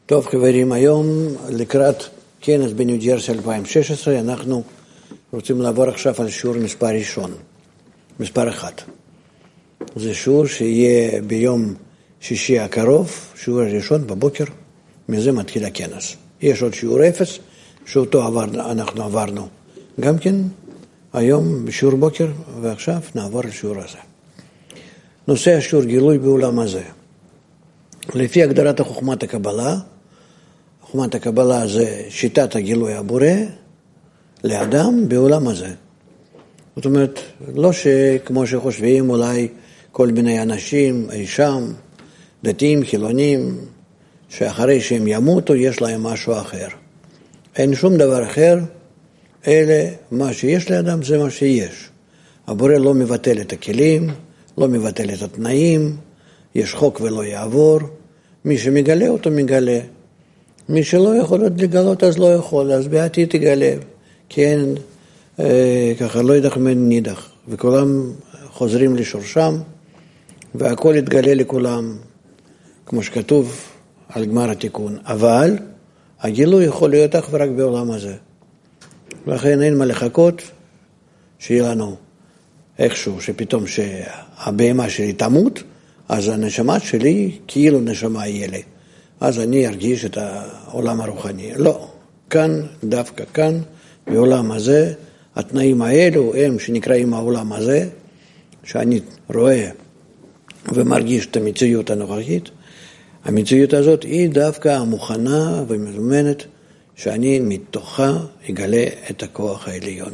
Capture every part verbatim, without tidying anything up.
טוב חברים, היום לקראת כנס בניו ג'רסי אלפיים ושש עשרה אנחנו רוצים לעבור עכשיו על שיעור מספר ראשון, מספר אחד. זה שיעור שיהיה ביום שישי הקרוב, שיעור הראשון בבוקר, מזה מתחיל הכנס. יש עוד שיעור אפס, שאותו עבר, אנחנו עברנו גם כן היום בשיעור בוקר, ועכשיו נעבור לשיעור הזה. נושא השיעור גילוי בעולם הזה. לפי הגדרת חוכמת הקבלה, חוכמת הקבלה זה שיטת הגילוי הבורא לאדם בעולם הזה. זאת אומרת, לא שכמו שחושבים אולי כל מיני אנשים, אי שם, דתיים, חילונים, שאחרי שהם ימותו יש להם משהו אחר. אין שום דבר אחר, אלא מה שיש לאדם זה מה שיש. הבורא לא מבטל את הכלים, לא מבטל את התנאים, יש חוק ולא יעבור, מי שמגלה אותו מגלה, מי שלא יכול עוד לגלות אז לא יכול, אז בעתיד תגלה, כן, אה, ככה לא ידח מן נידח, וכולם חוזרים לשורשם, והכל יתגלה לכולם, כמו שכתוב על גמר התיקון, אבל הגילוי יכול להיות אך ורק בעולם הזה, ולכן אין מה לחכות שיהיה לנו איכשהו, שפתאום שהבהמה שלי תמות, אז הנשמה שלי כאילו נשמה יהיה לי. אז אני ארגיש את העולם הרוחני. לא, כאן, דווקא כאן, בעולם הזה, התנאים האלו הם שנקראים העולם הזה, שאני רואה ומרגיש את המציאות הנוכחית, המציאות הזאת היא דווקא המוכנה ומזומנת, שאני מתוכה אגלה את הכוח העליון.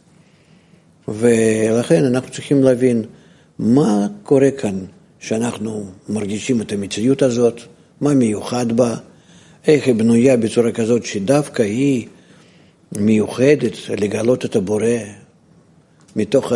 ולכן אנחנו צריכים להבין מה קורה כאן, שאנחנו מרגישים את המציאות הזאת, מה מיוחד בה, איך היא בנויה בצורה כזאת שדווקא היא מיוחדת לגלות את הבורא מתוך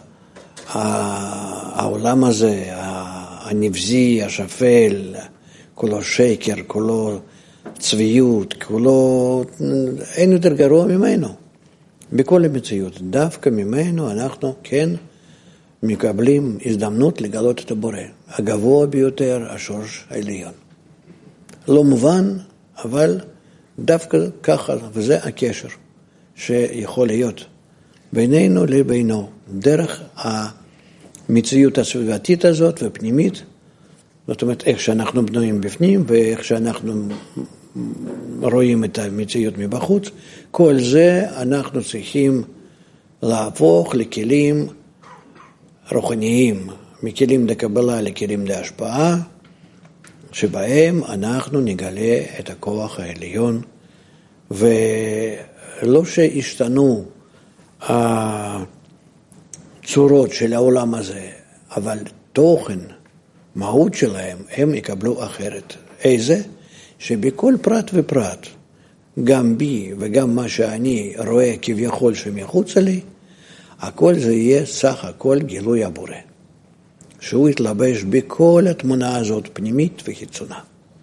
העולם הזה, הנבזי, השפל, כולו שקר, כולו צביעות, כולו אין יותר גרוע ממנו. בכל המציאות, דווקא ממנו אנחנו כן מקבלים הזדמנות לגלות את הבורא, הגבוה ביותר, השורש העליון. לא מובן, אבל דווקא ככה, וזה הקשר שיכול להיות בינינו לבינו, דרך המציאות הסביבתית הזאת ופנימית, זאת אומרת, איך שאנחנו בנויים בפנים ואיך שאנחנו רואים את המציאות מבחוץ, כל זה אנחנו צריכים להפוך לכלים רוחניים, מכלים לקבלה לכלים להשפעה, שבהם אנחנו נגלה את הכוח העליון, ולא שהשתנו הצורות של העולם הזה, אבל תוכן, מהות שלהם, הם יקבלו אחרת. איזה? שבכל פרט ופרט, גם בי וגם מה שאני רואה כביכול שמחוץ לי, הכל זה יהיה סך הכל גילוי הבורא. שהוא יתלבש בכל התמונה הזאת, פנימית וחיצונה.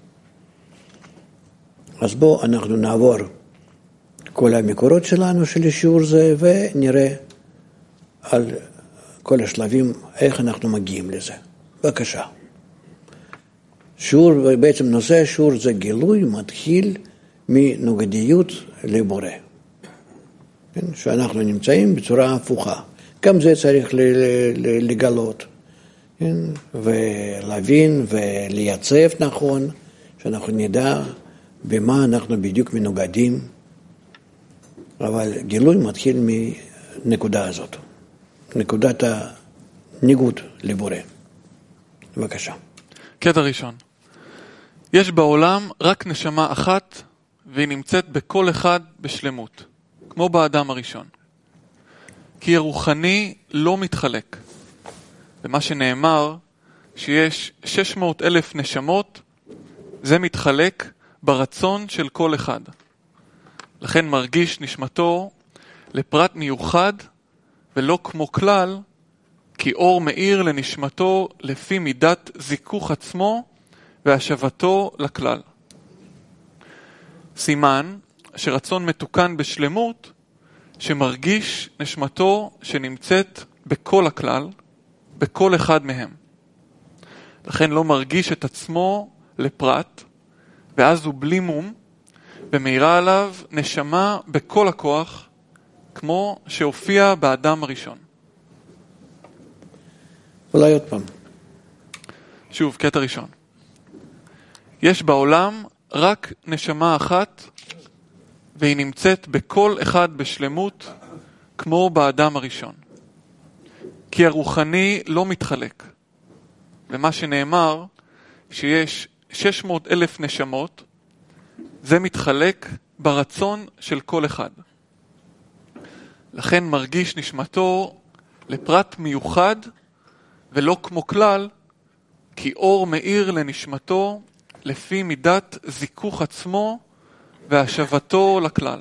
אז בואו אנחנו נעבור כל המקורות שלנו של שיעור זה, ונראה על כל השלבים, איך אנחנו מגיעים לזה. בבקשה. שיעור, בעצם נושא השיעור זה גילוי מתחיל מנוגדיות לבורא. כן? שאנחנו נמצאים בצורה הפוכה. גם זה צריך לגלות. כן? ולהבין ולייצב נכון, שאנחנו נדע במה אנחנו בדיוק מנוגדים. אבל גילוי מתחיל מנקודה הזאת. נקודת הניגוד לבורא. בבקשה. קטע ראשון. יש בעולם רק נשמה אחת, והיא נמצאת בכל אחד בשלמות, כמו באדם הראשון. כי הרוחני לא מתחלק. ומה שנאמר, שיש שש מאות אלף נשמות, זה מתחלק ברצון של כל אחד. לכן מרגיש נשמתו לפרט מיוחד, ולא כמו כלל, כי אור מאיר לנשמתו לפי מידת זיכוך עצמו והשבתו לכלל. סימן שרצון מתוקן בשלמות, שמרגיש נשמתו שנמצאת בכל הכלל, בכל אחד מהם. לכן לא מרגיש את עצמו לפרט, ואז הוא בלי מום, ומאירה עליו נשמה בכל הכוח, כמו שהופיע באדם הראשון. אולי עוד פעם. שוב, קטע ראשון. יש בעולם רק נשמה אחת, והיא נמצאת בכל אחד בשלמות, כמו באדם הראשון. כי הרוחני לא מתחלק. ומה שנאמר, שיש שש מאות אלף נשמות, זה מתחלק ברצון של כל אחד. לכן מרגיש נשמתו לפרט מיוחד, ולא כמו כלל, כי אור מאיר לנשמתו לפי מידת זיכוך עצמו והשבתו לכלל.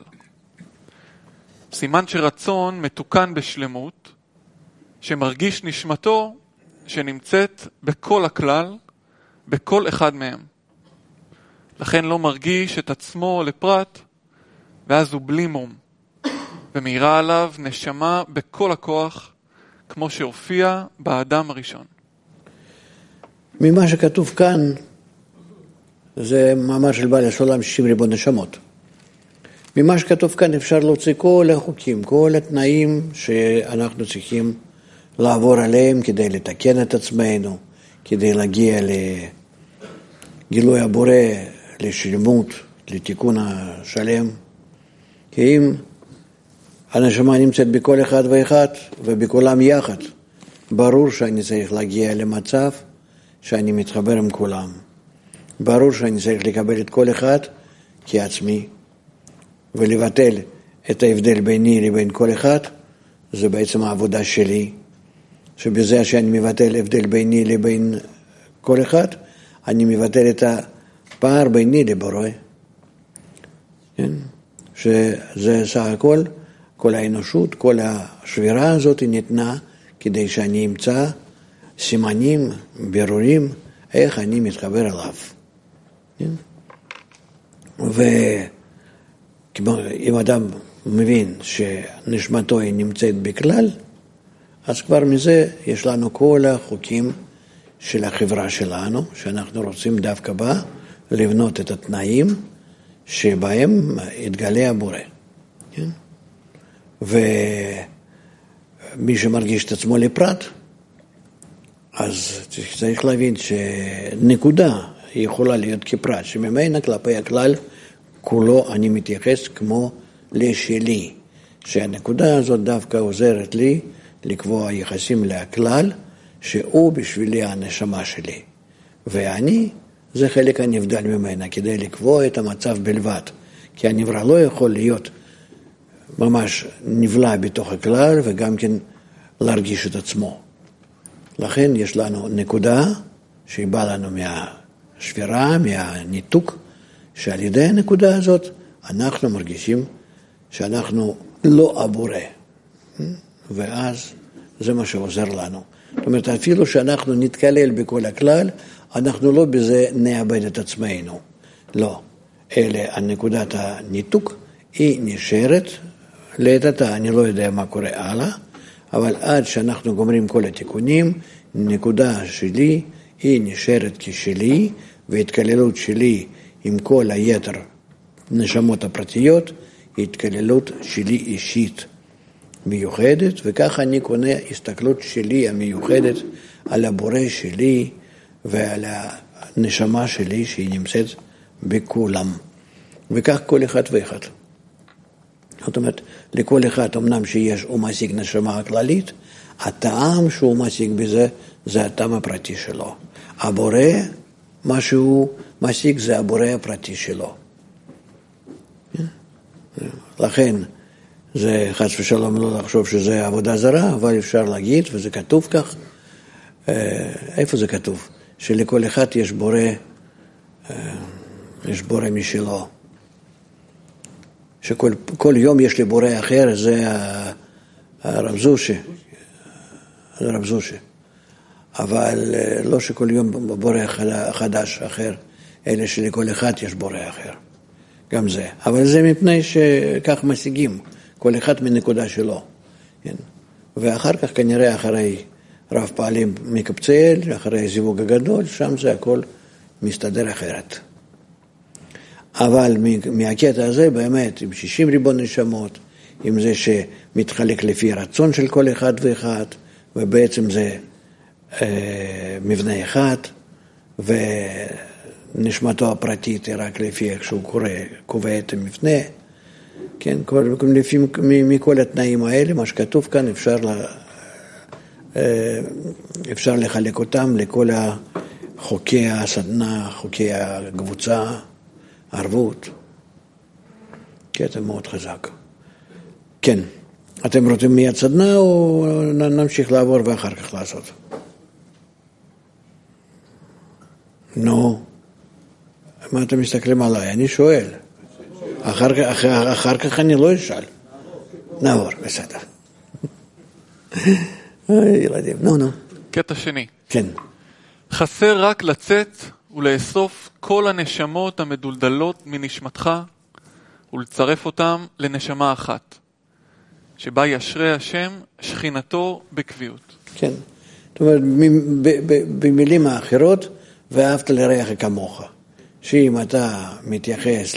סימן שרצון מתוקן בשלמות, שמרגיש נשמתו שנמצאת בכל הכלל, בכל אחד מהם. לכן לא מרגיש את עצמו לפרט, ואז הוא בלי מום, ומאירה עליו נשמה בכל הכוח, כמו שהופיע באדם הראשון. ממה שכתוב כאן, זה מאמר של בעל הסולם שישים ריבון נשמות. ממה שכתוב כאן אפשר להוציא כל החוקים, כל התנאים שאנחנו צריכים לעבור עליהם כדי לתקן את עצמנו, כדי להגיע לגילוי הבורא, לשלמות, לתיקון השלם. כי אם הנשמה נמצאת בכל אחד ואחד ובכולם יחד, ברור שאני צריך להגיע למצב שאני מתחבר עם כולם. ברור שאני צריך לקבל את כל אחד כעצמי, ולבטל את ההבדל ביני לבין כל אחד, זה בעצם העבודה שלי, שבזה שאני מבטל הבדל ביני לבין כל אחד, אני מבטל את הפער ביני לבורא. כן? שזה סך הכל, כל האנושות, כל השבירה הזאת ניתנה כדי שאני אמצא סימנים, בירורים, איך אני מתחבר אליו. כן? ואם אדם מבין שנשמתו היא נמצאת בכלל, אז כבר מזה יש לנו כל החוקים של החברה שלנו, שאנחנו רוצים דווקא בה לבנות את התנאים שבהם יתגלה הבורא. כן? ומי שמרגיש את עצמו לפרט, אז צריך להבין שנקודה יכולה להיות כפרט, שממנה כלפי הכלל כולו אני מתייחס כמו לשלי, שהנקודה הזאת דווקא עוזרת לי לקבוע יחסים לכלל, שהוא בשבילי הנשמה שלי. ואני, זה חלק הנבדל ממנה, כדי לקבוע את המצב בלבד. כי הנברא לא יכול להיות ממש נבלע בתוך הכלל, וגם כן להרגיש את עצמו. לכן יש לנו נקודה שהיא באה לנו מהשבירה, מהניתוק, שעל ידי הנקודה הזאת אנחנו מרגישים שאנחנו לא הבורא. ואז זה מה שעוזר לנו. זאת אומרת, אפילו שאנחנו נתקלל בכל הכלל, אנחנו לא בזה נאבד את עצמנו. לא. אלא הנקודת הניתוק היא נשארת לעתתה, אני לא יודע מה קורה הלאה, אבל עד שאנחנו גומרים כל התיקונים, נקודה שלי היא נשארת כשלי, והתקללות שלי עם כל היתר נשמות הפרטיות, היא התקללות שלי אישית מיוחדת, וככה אני קונה הסתכלות שלי המיוחדת על הבורא שלי ועל הנשמה שלי שהיא נמצאת בכולם. וכך כל אחד ואחד. זאת אומרת, לכל אחד אמנם שיש הוא משיג נשמה הכללית, הטעם שהוא משיג בזה זה הטעם הפרטי שלו. הבורא, מה שהוא משיג זה הבורא הפרטי שלו. לכן, זה חס ושלום לא לחשוב שזה עבודה זרה, אבל אפשר להגיד, וזה כתוב כך. איפה זה כתוב? שלכל אחד יש בורא, יש בורא משלו. שכל כל יום יש לי בורא אחר, זה הרב זושי. הרב זושי. אבל לא שכל יום בורא חדש אחר, אלא שלכל אחד יש בורא אחר. גם זה. אבל זה מפני שכך משיגים, כל אחד מנקודה שלו. כן? ואחר כך כנראה אחרי רב פעלים מקבצאל, אחרי זיווג הגדול, שם זה הכל מסתדר אחרת. אבל מהקטע הזה באמת, עם שישים ריבון נשמות, עם זה שמתחלק לפי רצון של כל אחד ואחד, ובעצם זה אה, מבנה אחד, ונשמתו הפרטית היא רק לפי איך שהוא קורא, קובע את המבנה, כן, כל, לפי, מכל התנאים האלה, מה שכתוב כאן, אפשר, לה, אה, אפשר לחלק אותם לכל חוקי הסדנה, חוקי הקבוצה, ערבות, קטע מאוד חזק. כן, אתם רוצים מיד סדנה או נמשיך לעבור ואחר כך לעשות? נו, מה אתם מסתכלים עליי? אני שואל. אחר כך, אחר, אחר כך אני לא אשאל. נעבור, בסדר. ילדים, נו, נו. קטע שני. כן. חסר רק לצאת ולאסוף כל הנשמות המדולדלות מנשמתך ולצרף אותם לנשמה אחת, שבה ישרה השם שכינתו בקביעות. כן. זאת אומרת, במילים האחרות, ואהבת לרעך כמוך. שאם אתה מתייחס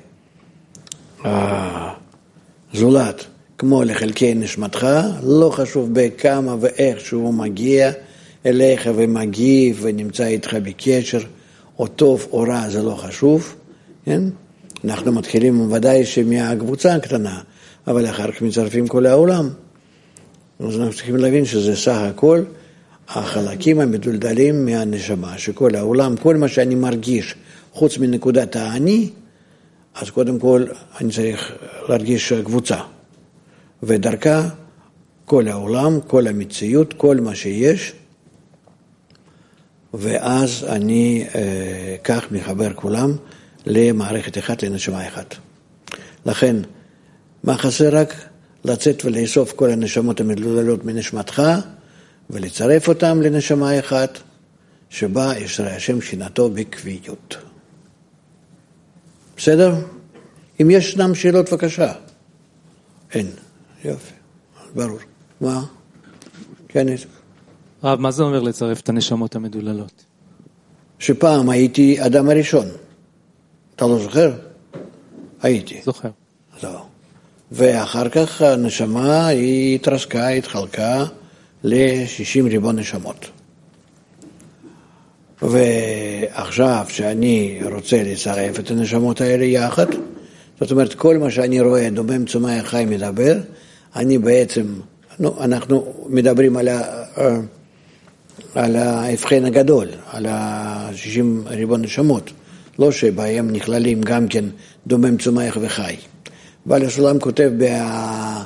לזולת כמו לחלקי נשמתך, לא חשוב בכמה ואיך שהוא מגיע אליך ומגיב ונמצא איתך בקשר, או טוב או רע, זה לא חשוב, כן? אנחנו מתחילים ודאי שמהקבוצה הקטנה, אבל אחר כך מצרפים כל העולם. אז אנחנו צריכים להבין שזה סך הכל החלקים המדולדלים מהנשמה, שכל העולם, כל מה שאני מרגיש, חוץ מנקודת האני, אז קודם כל אני צריך להרגיש קבוצה. ודרכה כל העולם, כל המציאות, כל מה שיש, ואז אני אה, כך מחבר כולם למערכת אחת, לנשמה אחת. לכן, מה חסר רק? לצאת ולאסוף כל הנשמות המדולדלות מנשמתך, ולצרף אותם לנשמה אחת, שבה ישרה השם שכינתו בקביעות. בסדר? אם ישנם שאלות, בבקשה. אין. יופי. ברור. מה? כן, יש. רב, מה זה אומר לצרף את הנשמות המדוללות? שפעם הייתי אדם הראשון. אתה לא זוכר? הייתי. זוכר. לא. ואחר כך הנשמה היא התרסקה, התחלקה ל-שישים ריבון נשמות. ועכשיו שאני רוצה לצרף את הנשמות האלה יחד, זאת אומרת, כל מה שאני רואה, דומם צומח חי מדבר, אני בעצם, נו, אנחנו מדברים על, ה, על ההבחן הגדול, על ה-שישים ריבון נשמות, לא שבהם נכללים גם כן דומם צומח וחי. אבל הסולם כותב בה,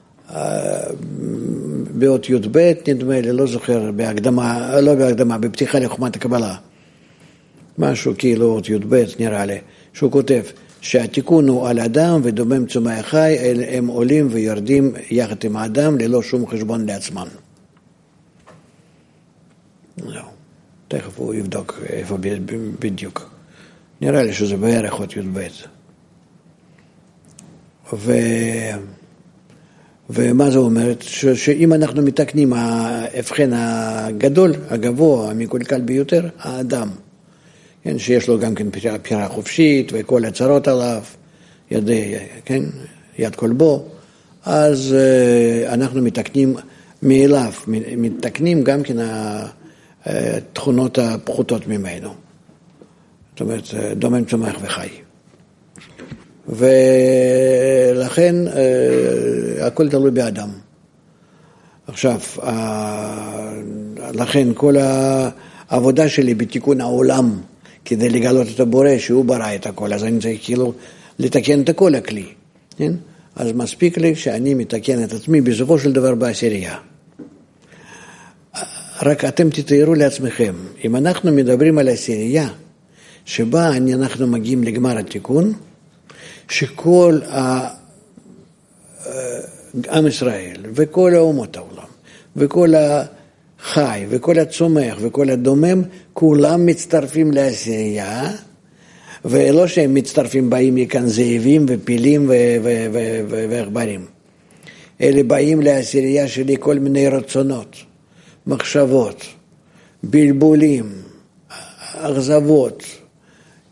באות י' ב', נדמה לי, לא זוכר, בהקדמה, לא בהקדמה, בפתיחה לחוכמת הקבלה, משהו כאילו אות י' ב' נראה לי, שהוא כותב שהתיקון הוא על אדם ודומם צומח חי, הם עולים ויורדים יחד עם האדם ללא שום חשבון לעצמם. לא, תכף הוא יבדוק איפה בדיוק. נראה לי שזה בערך אות י' ב'. ו... ומה זה אומרת? ש... שאם אנחנו מתקנים ההבחן הגדול, הגבוה, המקולקל ביותר, האדם, כן, שיש לו גם כן בחירה חופשית וכל הצרות עליו, ידי, כן, יד כל בו, אז אנחנו מתקנים מאליו, מתקנים גם כן התכונות הפחותות ממנו. זאת אומרת, דומם צומח וחי. ולכן הכל תלוי באדם. עכשיו, לכן כל העבודה שלי בתיקון העולם, כדי לגלות את הבורא שהוא ברא את הכל, אז אני צריך כאילו לתקן את הכל הכלי, כן? אז מספיק לי שאני מתקן את עצמי בסופו של דבר בעשירייה. רק אתם תתארו לעצמכם, אם אנחנו מדברים על עשירייה, שבה אנחנו מגיעים לגמר התיקון, שכל עם ישראל וכל האומות העולם וכל החי וכל הצומח וכל הדומם, כולם מצטרפים לעשירייה, ולא שהם מצטרפים, באים מכאן זאבים ופילים ועכברים, אלה באים לעשירייה שלי כל מיני רצונות, מחשבות, בלבולים, אכזבות,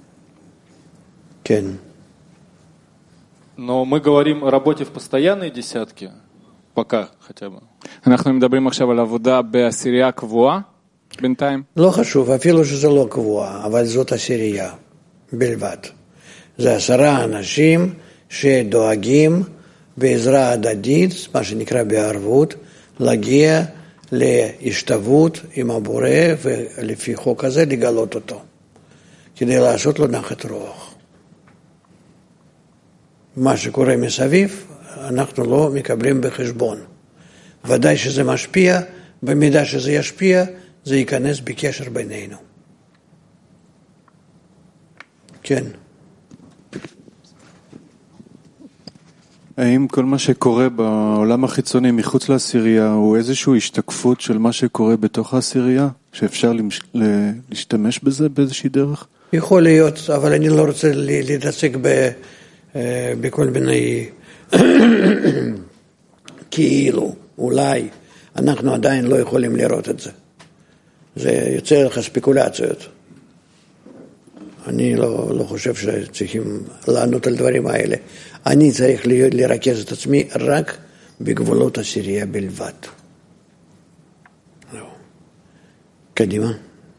כן. Но мы говорим о работе в постоянной десятке, пока хотя бы. אנחנו מדברים עכשיו על עבודה בעשירייה קבועה, בינתיים. לא חשוב, אפילו שזה לא קבוע, אבל זאת עשירייה בלבד. זה עשרה אנשים שדואגים בעזרה הדדית, מה שנקרא בערבות, להגיע להשתוות עם הבורא, ולפי חוק הזה לגלות אותו, כדי לעשות לו נחת רוח. מה שקורה מסביב, אנחנו לא מקבלים בחשבון. ודאי שזה משפיע, במידה שזה ישפיע, זה ייכנס בקשר בינינו. כן. האם כל מה שקורה בעולם החיצוני מחוץ לעשירייה הוא איזושהי השתקפות של מה שקורה בתוך העשירייה? שאפשר להשתמש בזה באיזושהי דרך? יכול להיות, אבל אני לא רוצה להתעסק בכל מיני כאילו, אולי. אנחנו עדיין לא יכולים לראות את זה. זה יוצא לך ספקולציות. אני לא, לא חושב שצריכים לענות על דברים האלה. אני צריך לרכז את עצמי רק בגבולות עשירייה בלבד. קדימה.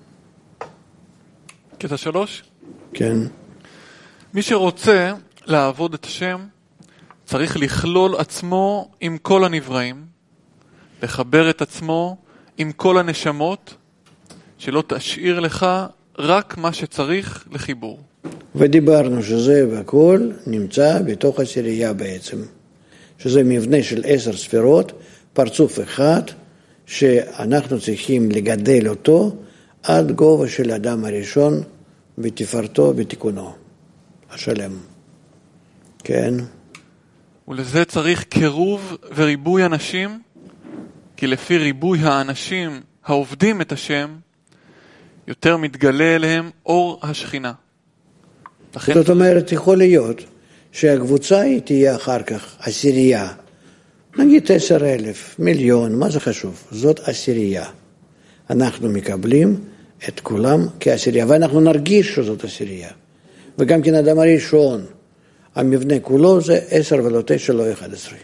קטע שלוש? כן. מי שרוצה לעבוד את השם, צריך לכלול עצמו עם כל הנבראים, לחבר את עצמו עם כל הנשמות, שלא תשאיר לך רק מה שצריך לחיבור. ודיברנו שזה והכל נמצא בתוך עשירייה בעצם, שזה מבנה של עשר ספירות, פרצוף אחד, שאנחנו צריכים לגדל אותו עד גובה של אדם הראשון בתפארתו בתיקונו השלם. כן. ולזה צריך קירוב וריבוי אנשים, כי לפי ריבוי האנשים העובדים את השם, יותר מתגלה אליהם אור השכינה. לכן... זאת אומרת, יכול להיות שהקבוצה היא תהיה אחר כך עשירייה. נגיד עשר אלף, מיליון, מה זה חשוב? זאת עשירייה. אנחנו מקבלים את כולם כעשירייה, ואנחנו נרגיש שזאת עשירייה. וגם כן אדם הראשון, המבנה כולו זה עשר ולא תשע, לא אחד עשרה.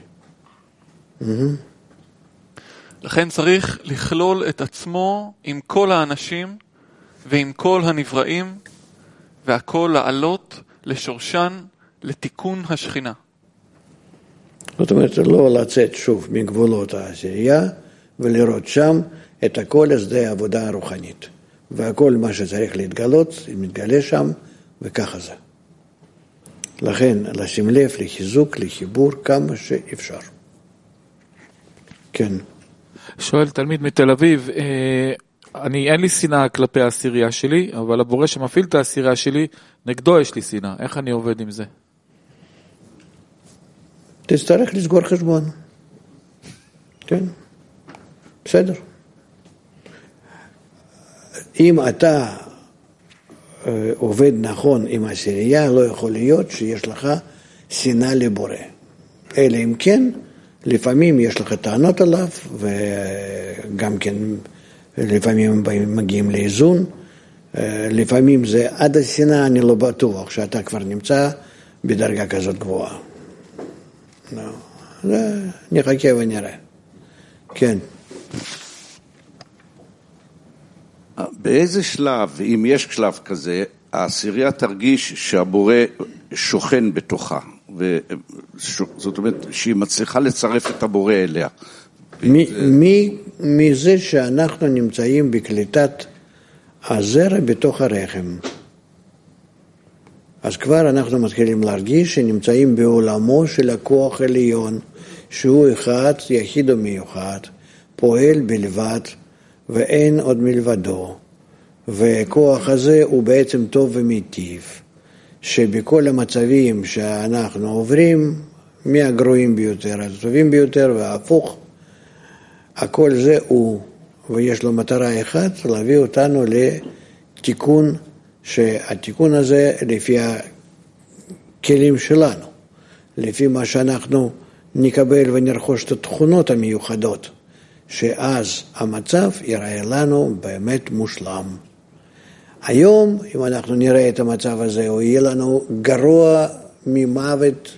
לכן צריך לכלול את עצמו עם כל האנשים ועם כל הנבראים, והכל לעלות לשורשן לתיקון השכינה. זאת אומרת, לא לצאת שוב מגבולות העשירייה, ולראות שם את הכל לשדה העבודה הרוחנית. והכל מה שצריך להתגלות, מתגלה שם, וככה זה. לכן, לשים לב לחיזוק, לחיבור, כמה שאפשר. כן. שואל תלמיד מתל אביב, אני, אין לי שנאה כלפי העשירייה שלי, אבל הבורא שמפעיל את העשירייה שלי, נגדו יש לי שנאה. איך אני עובד עם זה? תצטרך לסגור חשבון. כן. בסדר. אם אתה עובד נכון עם העשירייה, לא יכול להיות שיש לך שנאה לבורא. אלא אם כן, לפעמים יש לך טענות עליו, וגם כן לפעמים הם מגיעים לאיזון. לפעמים זה עד השנאה, אני לא בטוח שאתה כבר נמצא בדרגה כזאת גבוהה. נחכה ונראה. כן. באיזה שלב, אם יש שלב כזה, העשירייה תרגיש שהבורא שוכן בתוכה, זאת אומרת שהיא מצליחה לצרף את הבורא אליה. מזה שאנחנו נמצאים בקליטת הזרע בתוך הרחם, אז כבר אנחנו מתחילים להרגיש שנמצאים בעולמו של הכוח עליון, שהוא אחד, יחיד ומיוחד, פועל בלבד, ואין עוד מלבדו, וכוח הזה הוא בעצם טוב ומיטיב, שבכל המצבים שאנחנו עוברים, מהגרועים ביותר, הטובים ביותר וההפוך, הכל זה הוא, ויש לו מטרה אחת, להביא אותנו לתיקון, שהתיקון הזה לפי הכלים שלנו, לפי מה שאנחנו נקבל ונרכוש את התכונות המיוחדות, שאז המצב ייראה לנו באמת מושלם. היום, אם אנחנו נראה את המצב הזה, הוא יהיה לנו גרוע ממוות,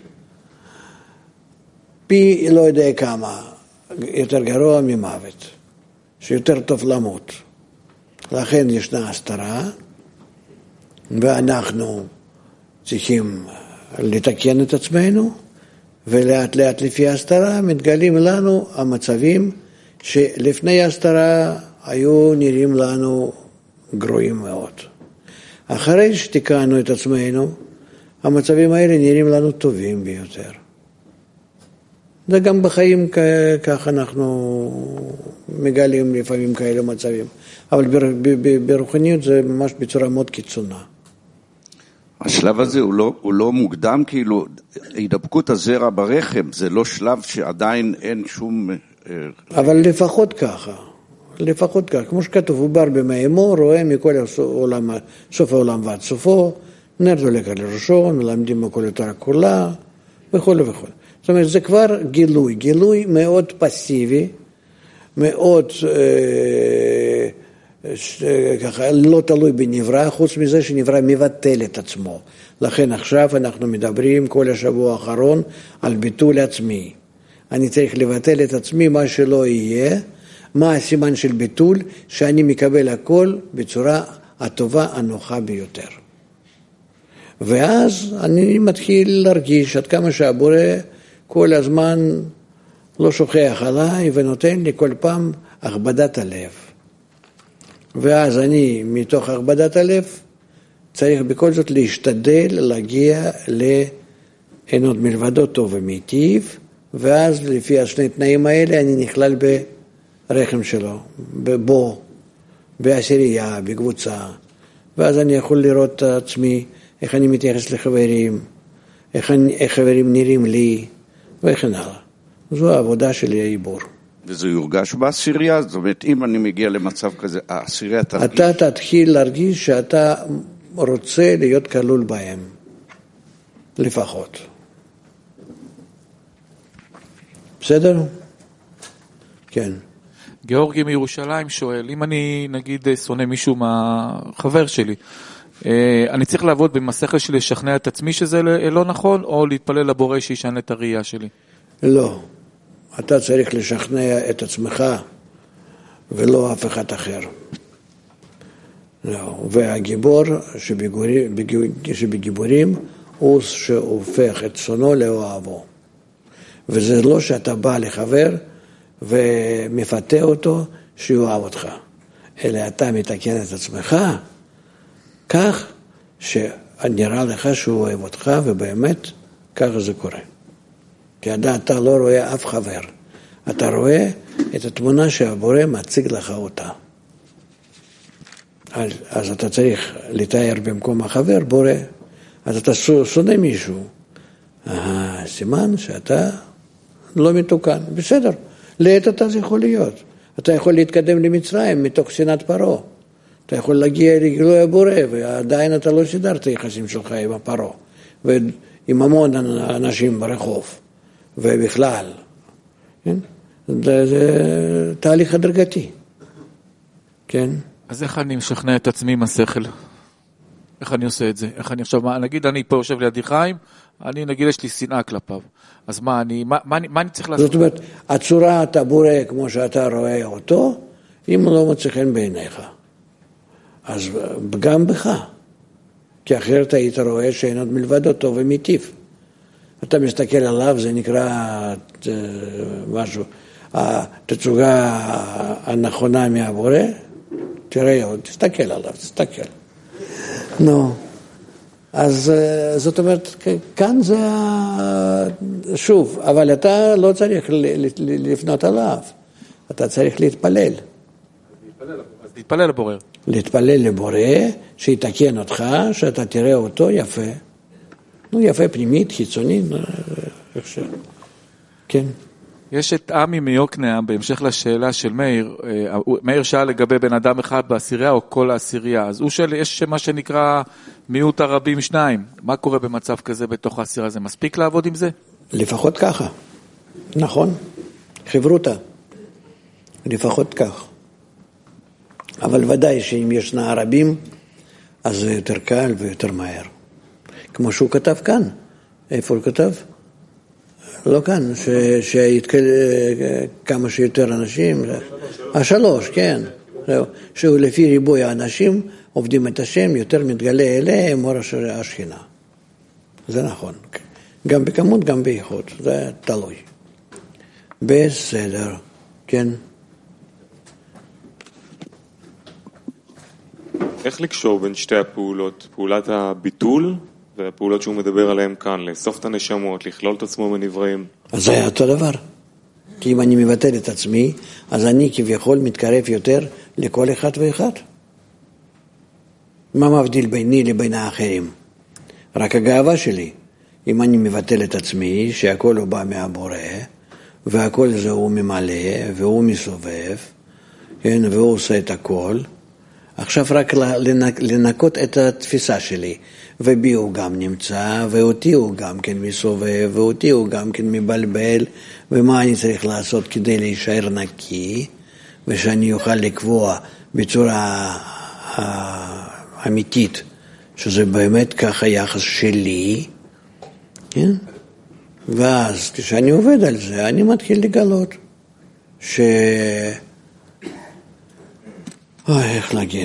פי לא יודע כמה, יותר גרוע ממוות, שיותר טוב למות. לכן ישנה הסתרה, ואנחנו צריכים לתקן את עצמנו, ולאט לאט לפי ההסתרה מתגלים לנו המצבים שלפני ההסתרה היו נראים לנו גרועים מאוד. אחרי שתיקנו את עצמנו, המצבים האלה נראים לנו טובים ביותר. זה גם בחיים כך אנחנו מגלים לפעמים כאלה מצבים. אבל ברוחניות זה ממש בצורה מאוד קיצונה. השלב הזה הוא לא, הוא לא מוקדם, כאילו, הידבקות הזרע ברחם, זה לא שלב שעדיין אין שום... אבל לפחות ככה, לפחות ככה, כמו שכתוב, הוא בר במאמו, רואה מכל העולם, סוף העולם ועד סופו, נר דולק על ראשו, מלמדים מכל התורה כולה, וכל וכל. זאת אומרת, זה כבר גילוי, גילוי מאוד פסיבי, מאוד... אה, ככה, לא תלוי בנברא, חוץ מזה שנברא מבטל את עצמו. לכן עכשיו אנחנו מדברים כל השבוע האחרון על ביטול עצמי. אני צריך לבטל את עצמי מה שלא יהיה. מה הסימן של ביטול? שאני מקבל הכל בצורה הטובה, הנוחה ביותר. ואז אני מתחיל להרגיש עד כמה שהבורא כל הזמן לא שוכח עליי ונותן לי כל פעם הכבדת הלב. ואז אני, מתוך הכבדת הלב, צריך בכל זאת להשתדל להגיע לאין עוד מלבדו טוב ומיטיב, ואז לפי השני תנאים האלה אני נכלל ברחם שלו, בו, בעשירייה, בקבוצה, ואז אני יכול לראות את עצמי, איך אני מתייחס לחברים, איך, אני, איך חברים נראים לי, וכן הלאה. זו העבודה שלי, העיבור. וזה יורגש בעשירייה, זאת אומרת, אם אני מגיע למצב כזה, העשירייה תרגיש... אתה תתחיל להרגיש שאתה רוצה להיות כלול בהם, לפחות. בסדר? כן. גיאורגי מירושלים שואל, אם אני נגיד שונא מישהו מהחבר שלי, אני צריך לעבוד במסכת שלי לשכנע את עצמי שזה לא נכון, או להתפלל לבורא שישנה את הראייה שלי? לא. אתה צריך לשכנע את עצמך ולא אף אחד אחר. לא. והגיבור שבגיבורים, שבגיבורים הוא שהופך את שונאו לאוהבו. וזה לא שאתה בא לחבר ומפתה אותו שיאהב אותך, אלא אתה מתקן את עצמך כך שנראה לך שהוא אוהב אותך, ובאמת ככה זה קורה. כי אתה לא רואה אף חבר, אתה רואה את התמונה שהבורא מציג לך אותה. אז, אז אתה צריך לתאר במקום החבר בורא, אז אתה שונא מישהו. אה, סימן שאתה לא מתוקן, בסדר, לעת אתה זה יכול להיות. אתה יכול להתקדם למצרים מתוך שנאת פרעה. אתה יכול להגיע לגילוי הבורא, ועדיין אתה לא סידרת יחסים שלך עם הפרעה, ועם המון אנשים ברחוב. ובכלל, כן? זה, זה תהליך הדרגתי, כן? אז איך אני משכנע את עצמי עם השכל? איך אני עושה את זה? איך אני עכשיו, נגיד אני פה יושב לידי חיים, אני נגיד יש לי שנאה כלפיו, אז מה אני, מה, מה, מה אני צריך לעשות? זאת אומרת, הצורה אתה בורא כמו שאתה רואה אותו, אם לא מוצא חן בעיניך, אז גם בך, כי אחרת היית רואה שאין עוד מלבדו טוב ומיטיב. אתה מסתכל עליו, זה נקרא משהו, התצוגה הנכונה מהבורא, תראה עוד, תסתכל עליו, תסתכל. נו, אז זאת אומרת, כאן זה, שוב, אבל אתה לא צריך לפנות עליו, אתה צריך להתפלל. אז להתפלל לבורא. להתפלל לבורא, שיתקן אותך, שאתה תראה אותו יפה. נו, יפה פנימית, חיצונית, איך ש... כן. יש את עמי מיוקנעם, בהמשך לשאלה של מאיר, מאיר שאל לגבי בן אדם אחד בעשירייה או כל העשירייה, אז הוא שאל, יש מה שנקרא מיעוט הרבים שניים, מה קורה במצב כזה בתוך העשירייה, זה מספיק לעבוד עם זה? לפחות ככה, נכון, חברותה, לפחות כך, אבל ודאי שאם ישנה הרבים, אז זה יותר קל ויותר מהר. כמו שהוא כתב כאן. איפה הוא כתב? לא כאן, שיתקל כמה שיותר אנשים. השלוש, כן. שהוא לפי ריבוי האנשים עובדים את השם, יותר מתגלה אליהם אור השכינה. זה נכון. גם בכמות, גם באיכות. זה תלוי. בסדר. כן. איך לקשור בין שתי הפעולות? פעולת הביטול והפעולות שהוא מדבר עליהן כאן, לאסוף את הנשמות, לכלול את עצמו בנבראים. אז זה היה אותו דבר. כי אם אני מבטל את עצמי, אז אני כביכול מתקרב יותר לכל אחד ואחד. מה מבדיל ביני לבין האחרים? רק הגאווה שלי. אם אני מבטל את עצמי, שהכל הוא בא מהבורא, והכל זה הוא ממלא, והוא מסובב, כן, והוא עושה את הכל, עכשיו רק לנקות את התפיסה שלי, ובי הוא גם נמצא, ואותי הוא גם כן מסובב, ואותי הוא גם כן מבלבל, ומה אני צריך לעשות כדי להישאר נקי, ושאני אוכל לקבוע בצורה אמיתית, שזה באמת ככה יחס שלי, כן? ואז כשאני עובד על זה, אני מתחיל לגלות ש... אוי, איך להגיד?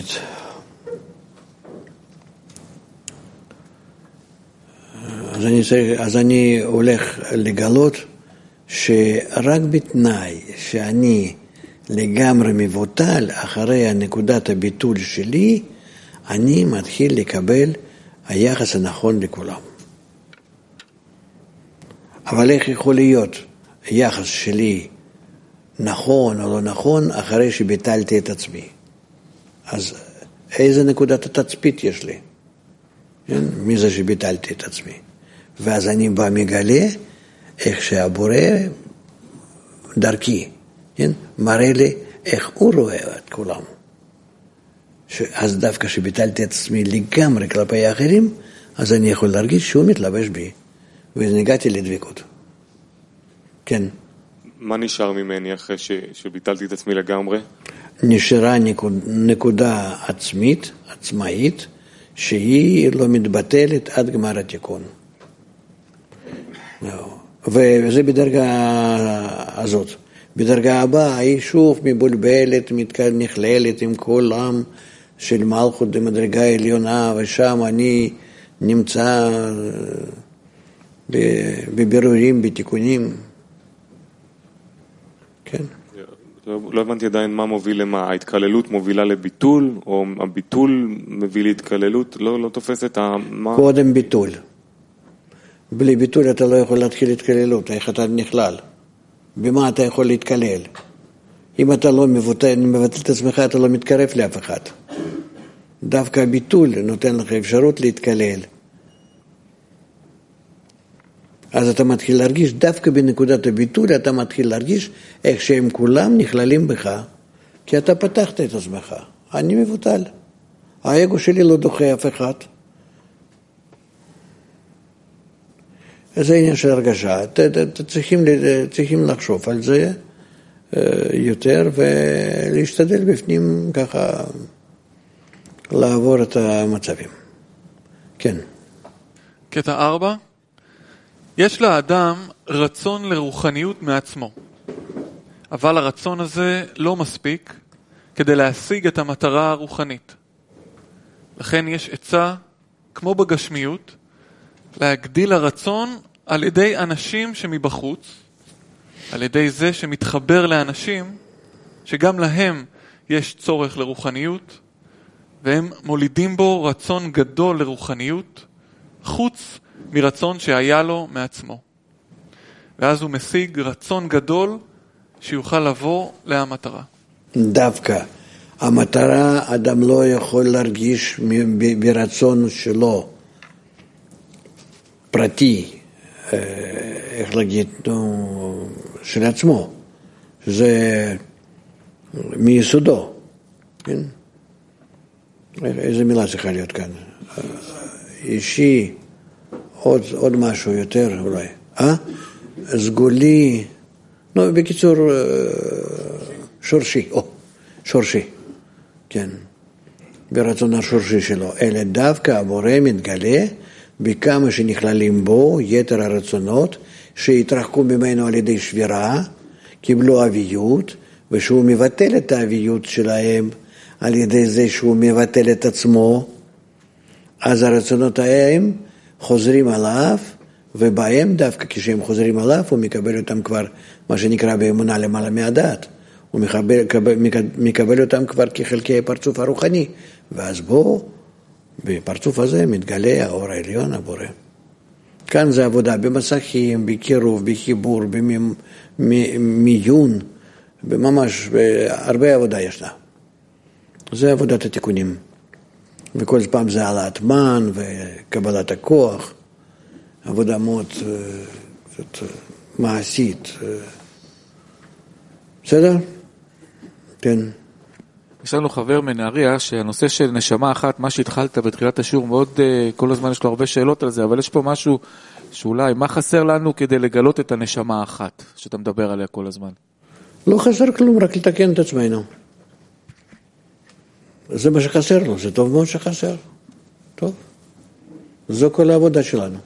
אז אני, צריך, אז אני הולך לגלות שרק בתנאי שאני לגמרי מבוטל אחרי הנקודת הביטול שלי, אני מתחיל לקבל היחס הנכון לכולם. אבל איך יכול להיות היחס שלי נכון או לא נכון אחרי שביטלתי את עצמי? אז איזה נקודת התצפית יש לי? כן? מי זה שביטלתי את עצמי? ואז אני בא מגלה איך שהבורא דרכי, כן? מראה לי איך הוא רואה את כולם. אז דווקא שביטלתי את עצמי לגמרי כלפי האחרים, אז אני יכול להרגיש שהוא מתלבש בי, ונגעתי לדבקות. כן. מה נשאר ממני אחרי ש... שביטלתי את עצמי לגמרי? נשארה נקוד... נקודה עצמית, עצמאית, שהיא לא מתבטלת עד גמר התיקון. וזה בדרגה הזאת. בדרגה הבאה היא שוב מבולבלת, נכללת עם כל עם של מלכות במדרגה העליונה, ושם אני נמצא בבירורים, בתיקונים. כן. לא, לא הבנתי עדיין מה מוביל למה, ההתקללות מובילה לביטול, או הביטול מביא להתקללות, לא, לא תופס את ה... מה... קודם ביטול. בלי ביטול אתה לא יכול להתחיל התקללות, איך אתה נכלל. במה אתה יכול להתקלל? אם אתה לא מבטל, מבטל את עצמך, אתה לא מתקרב לאף אחד. דווקא הביטול נותן לך אפשרות להתקלל. אז אתה מתחיל להרגיש, דווקא בנקודת הביטול, אתה מתחיל להרגיש איך שהם כולם נכללים בך, כי אתה פתחת את עצמך. אני מבוטל. האגו שלי לא דוחה אף אחד. זה עניין של הרגשה. צריכים, צריכים לחשוב על זה יותר, ולהשתדל בפנים ככה לעבור את המצבים. כן. קטע ארבע. יש לאדם רצון לרוחניות מעצמו, אבל הרצון הזה לא מספיק כדי להשיג את המטרה הרוחנית. לכן יש עצה, כמו בגשמיות, להגדיל הרצון על ידי אנשים שמבחוץ, על ידי זה שמתחבר לאנשים שגם להם יש צורך לרוחניות, והם מולידים בו רצון גדול לרוחניות, חוץ מרצון שהיה לו מעצמו. ואז הוא משיג רצון גדול שיוכל לבוא להמטרה. דווקא המטרה, אדם לא יכול להרגיש ברצון שלו, פרטי, איך להגיד, נו, של עצמו. זה מיסודו. כן? איזה מילה צריכה להיות כאן? אישי, עוד, עוד משהו יותר אולי. אה? סגולי, לא, בקיצור, שורשי, או, שורשי, כן. ברצון השורשי שלו, אלא דווקא הבורא מתגלה בכמה שנכללים בו יתר הרצונות שהתרחקו ממנו על ידי שבירה, קיבלו אביות, ושהוא מבטל את האביות שלהם על ידי זה שהוא מבטל את עצמו, אז הרצונות ההם חוזרים עליו, ובהם דווקא כשהם חוזרים עליו הוא מקבל אותם כבר, מה שנקרא באמונה למעלה מהדעת, הוא מקבל, מקבל אותם כבר כחלקי הפרצוף הרוחני, ואז בו, בפרצוף הזה מתגלה האור העליון הבורא. כאן זה עבודה במסכים, בקירוב, בחיבור, במיון, ממש הרבה עבודה ישנה. זה עבודת התיקונים. וכל פעם זה העלאת מן וקבלת הכוח, עבודה מאוד מעשית. בסדר? כן. יש לנו חבר מנהריה שהנושא של נשמה אחת, מה שהתחלת בתחילת השיעור, מאוד, כל הזמן יש לו הרבה שאלות על זה, אבל יש פה משהו שאולי, מה חסר לנו כדי לגלות את הנשמה האחת, שאתה מדבר עליה כל הזמן? לא חסר כלום, רק לתקן את עצמנו. זה מה שחסר לו, זה טוב מאוד שחסר. טוב. זו כל העבודה שלנו.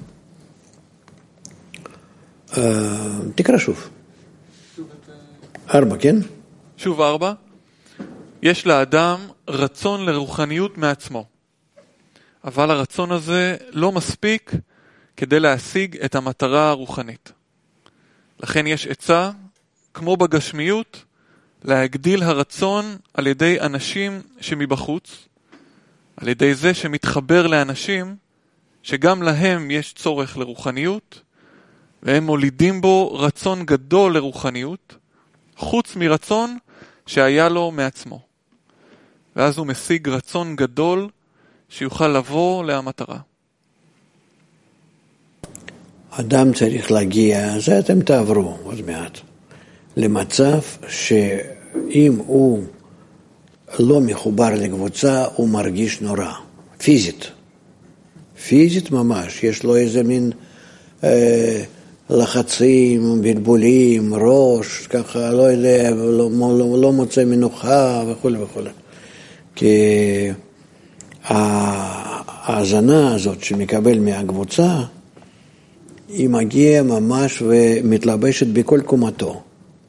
Uh, תקרא שוב. ארבע, כן? שוב ארבע. יש לאדם רצון לרוחניות מעצמו. אבל הרצון הזה לא מספיק כדי להשיג את המטרה הרוחנית. לכן יש עצה, כמו בגשמיות, להגדיל הרצון על ידי אנשים שמבחוץ, על ידי זה שמתחבר לאנשים שגם להם יש צורך לרוחניות, והם מולידים בו רצון גדול לרוחניות, חוץ מרצון שהיה לו מעצמו. ואז הוא משיג רצון גדול שיוכל לבוא להמטרה. אדם צריך להגיע, זה אתם תעברו עוד מעט, למצב שאם הוא לא מחובר לקבוצה, הוא מרגיש נורא, פיזית. פיזית ממש, יש לו איזה מין אה, לחצים, בלבולים, ראש, ככה, לא יודע, לא, לא, לא מוצא מנוחה וכו' וכו'. כי ההאזנה הזאת שמקבל מהקבוצה, היא מגיעה ממש ומתלבשת בכל קומתו.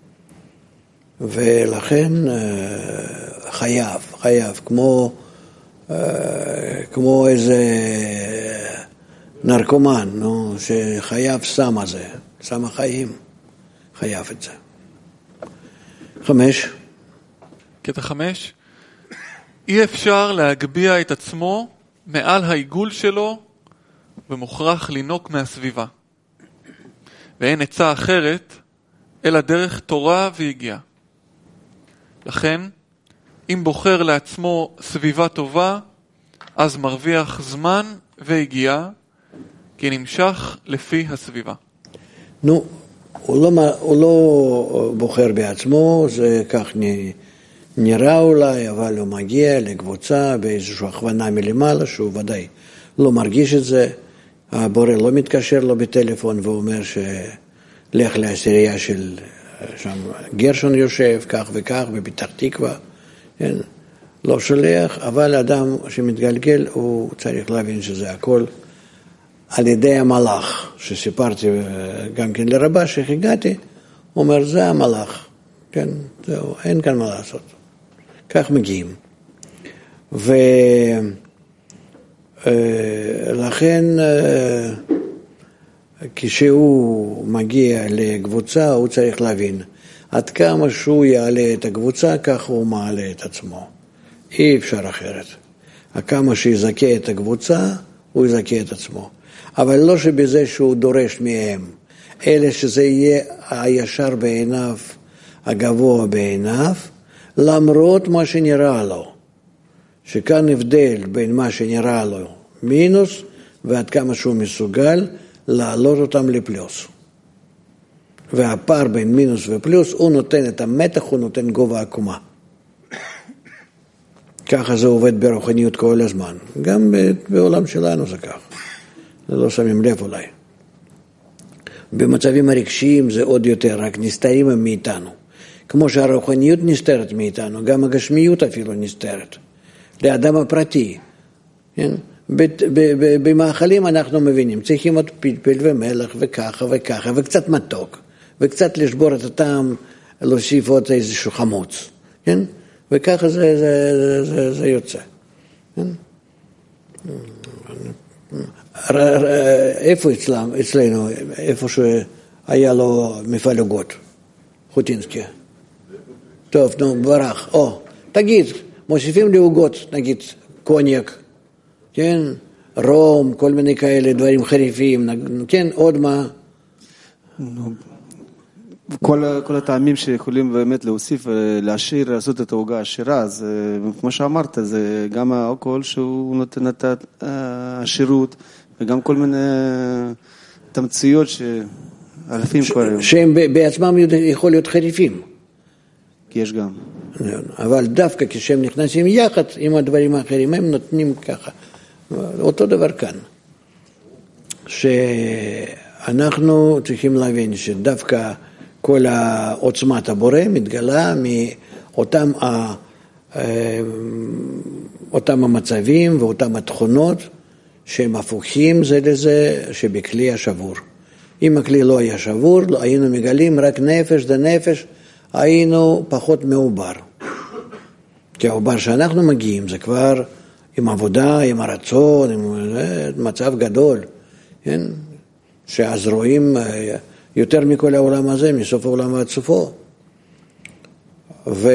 ולכן חייב, חייב, כמו, כמו איזה נרקומן, נו, שחייב סם הזה, סם החיים, חייב את זה. חמש. קטע חמש. אי אפשר להגביה את עצמו מעל העיגול שלו ומוכרח לינוק מהסביבה. ואין עצה אחרת אלא דרך תורה והגיעה. לכן, אם בוחר לעצמו סביבה טובה, אז מרוויח זמן והגיעה, כי נמשך לפי הסביבה. נו, הוא לא, הוא לא בוחר בעצמו, זה כך נראה אולי, אבל הוא מגיע לקבוצה באיזושהי הכוונה מלמעלה, שהוא ודאי לא מרגיש את זה. הבורא לא מתקשר לו בטלפון ואומר שלך לעשירייה של שם גרשון יושב, כך וכך, בפתח תקווה, כן? לא שולח, אבל אדם שמתגלגל, הוא צריך להבין שזה הכל על ידי המלאך, שסיפרתי גם כן לרבה שהגעתי, הוא אומר, זה המלאך, כן, זהו, אין כאן מה לעשות. כך מגיעים. ולכן, כשהוא מגיע לקבוצה, הוא צריך להבין, עד כמה שהוא יעלה את הקבוצה, כך הוא מעלה את עצמו. אי אפשר אחרת. כמה שיזכה את הקבוצה, הוא יזכה את עצמו. אבל לא שבזה שהוא דורש מהם, אלא שזה יהיה הישר בעיניו, הגבוה בעיניו, למרות מה שנראה לו. שכאן הבדל בין מה שנראה לו מינוס, ועד כמה שהוא מסוגל להעלות אותם לפלוס. והפער בין מינוס ופלוס, הוא נותן את המתח, הוא נותן גובה עקומה. ככה זה עובד ברוחניות כל הזמן. גם בעולם שלנו זה כך. לא שמים לב אולי. במצבים הרגשיים זה עוד יותר, רק נסתרים מאיתנו. כמו שהרוחניות נסתרת מאיתנו, גם הגשמיות אפילו נסתרת. לאדם הפרטי. כן? במאכלים אנחנו מבינים, צריכים עוד פלפל ומלח וככה וככה, וקצת מתוק, וקצת לשבור את הטעם, להוסיף עוד איזשהו חמוץ. כן? וככה זה, זה, זה, זה יוצא. כן? איפה אצלם, אצלנו, איפה שהיה לו מפעל עוגות, חוטינסקי? טוב, נו, ברח. או, תגיד, מוסיפים לי עוגות, נגיד, קוניאק, כן? רום, כל מיני כאלה, דברים חריפים, כן? עוד מה? כל, כל הטעמים שיכולים באמת להוסיף ולהשאיר, לעשות את העוגה עשירה, אז כמו שאמרת, זה גם האלכוהול שהוא נותן את השירות, וגם כל מיני תמציות שאלפים קוראים. שהם בעצמם יכול להיות חריפים. כי יש גם. אבל דווקא כשהם נכנסים יחד עם הדברים האחרים, הם נותנים ככה. אותו דבר כאן. שאנחנו צריכים להבין שדווקא כל העוצמת הבורא מתגלה מאותם אותם המצבים ואותם התכונות שהם הפוכים זה לזה שבכלי השבור. אם הכלי לא היה שבור, היינו מגלים רק נפש דנפש, היינו פחות מעובר. כי העובר שאנחנו מגיעים זה כבר עם עבודה, עם הרצון, עם מצב גדול, כן? שאז רואים יותר מכל העולם הזה, מסוף העולם ועד סופו. ו...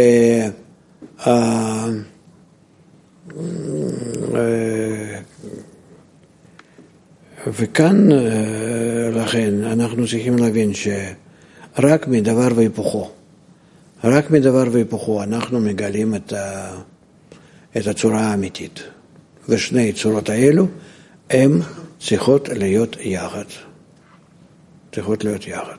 וכאן לכן אנחנו צריכים להבין שרק מדבר והיפוכו, רק מדבר והיפוכו אנחנו מגלים את, ה... את הצורה האמיתית. ושני צורות האלו הם צריכות להיות יחד. צריכות להיות יחד.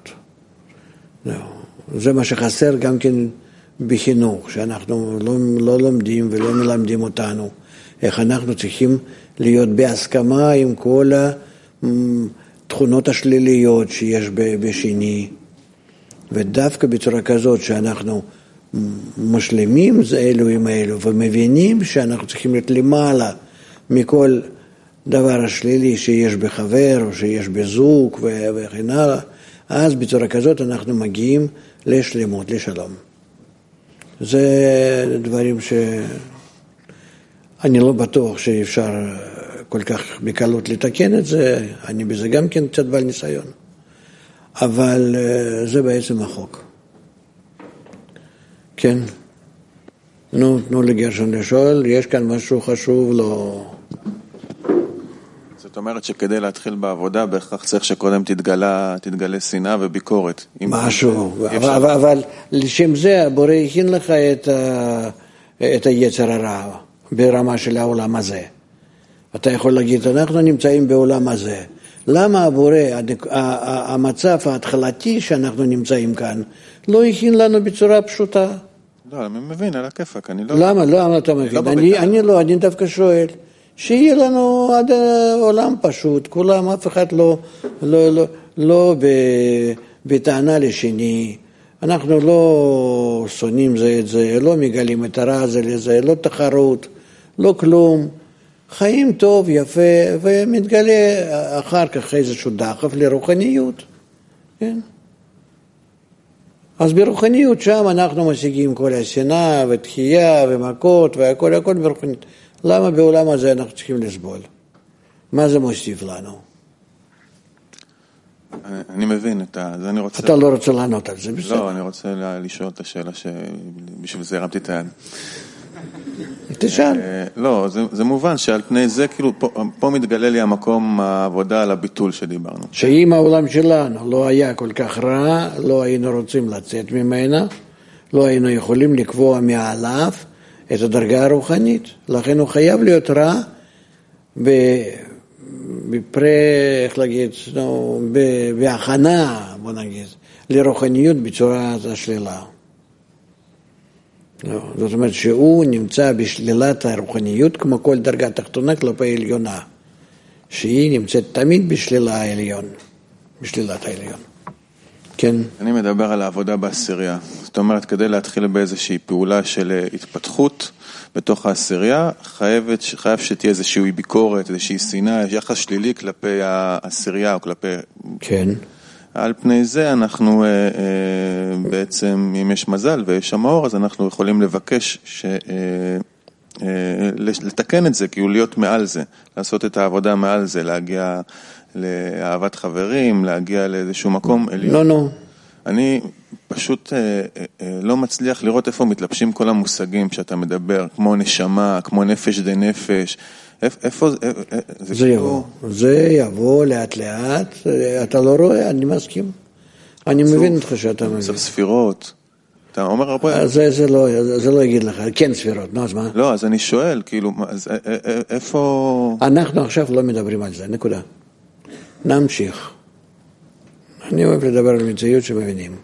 זה מה שחסר גם כן בחינוך, שאנחנו לא, לא לומדים ולא מלמדים אותנו, איך אנחנו צריכים להיות בהסכמה עם כל התכונות השליליות שיש בשני, ודווקא בצורה כזאת שאנחנו משלימים זה אלו עם אלו, ומבינים שאנחנו צריכים להיות למעלה מכל דבר השלילי שיש בחבר או שיש בזוג וכן הלאה, אז בצורה כזאת אנחנו מגיעים לשלמות, לשלום. זה דברים שאני לא בטוח שאפשר כל כך בקלות לתקן את זה, אני בזה גם כן קצת בעל ניסיון, אבל זה בעצם החוק. כן? נו, תנו לגרשון לשאול, יש כאן משהו חשוב לא... זאת אומרת שכדי להתחיל בעבודה, בהכרח צריך שקודם תתגלה, תתגלה שנאה וביקורת. משהו, אבל, אבל לשם זה הבורא הכין לך את, את היצר הרע ברמה של העולם הזה. אתה יכול להגיד, אנחנו נמצאים בעולם הזה. למה הבורא, המצב ההתחלתי שאנחנו נמצאים כאן, לא הכין לנו בצורה פשוטה? לא, אני מבין, על הכיפק, אני לא... למה? למה אתה מבין? אני, אני לא, אני דווקא שואל. שיהיה לנו עד עולם פשוט, כולם, אף אחד לא, לא, לא, לא בטענה לשני, אנחנו לא שונאים זה את זה, לא מגלים את הרע זה לזה, לא תחרות, לא כלום, חיים טוב, יפה, ומתגלה אחר כך איזשהו דחף לרוחניות, כן? אז ברוחניות שם אנחנו משיגים כל השנאה ותחייה ומכות והכל, הכל ברוחניות. למה בעולם הזה אנחנו צריכים לסבול? מה זה מוסיף לנו? אני מבין את זה, אני רוצה... אתה לא רוצה לענות על זה, בסדר? לא, אני רוצה לשאול את השאלה שבשביל זה הרמתי את היד. תשאל. לא, זה מובן שעל פני זה, כאילו, פה מתגלה לי המקום העבודה על הביטול שדיברנו. שאם העולם שלנו לא היה כל כך רע, לא היינו רוצים לצאת ממנה, לא היינו יכולים לקבוע מעליו את הדרגה הרוחנית, לכן הוא חייב להיות רע בפרה, איך להגיד, no, בהכנה, בוא נגיד, לרוחניות בצורת השלילה. No, זאת אומרת שהוא נמצא בשלילת הרוחניות כמו כל דרגה תחתונה כלפי עליונה, שהיא נמצאת תמיד בשלילה העליון, בשלילת העליון. כן. אני מדבר על העבודה בעשירייה. זאת אומרת, כדי להתחיל באיזושהי פעולה של התפתחות בתוך העשירייה, חייבת, חייב שתהיה איזושהי ביקורת, איזושהי שנאה, יחס שלילי כלפי העשירייה או כלפי... כן. על פני זה אנחנו בעצם, אם יש מזל ויש שם אור, אז אנחנו יכולים לבקש ש... לתקן את זה, כאילו להיות מעל זה, לעשות את העבודה מעל זה, להגיע לאהבת חברים, להגיע לאיזשהו מקום עליון. לא, לא. אני פשוט לא מצליח לראות איפה מתלבשים כל המושגים שאתה מדבר, כמו נשמה, כמו נפש די נפש, איפה זה? זה יבוא, זה יבוא לאט לאט, אתה לא רואה, אני מסכים. אני מבין אותך שאתה מבין. זה ספירות. אתה אומר הרבה... זה, זה לא, זה לא יגיד לך, כן ספירות, נו, אז מה? לא, אז אני שואל, כאילו, אז איפה... אנחנו עכשיו לא מדברים על זה, נקודה. נמשיך. אני אוהב לדבר על מציאות שמבינים.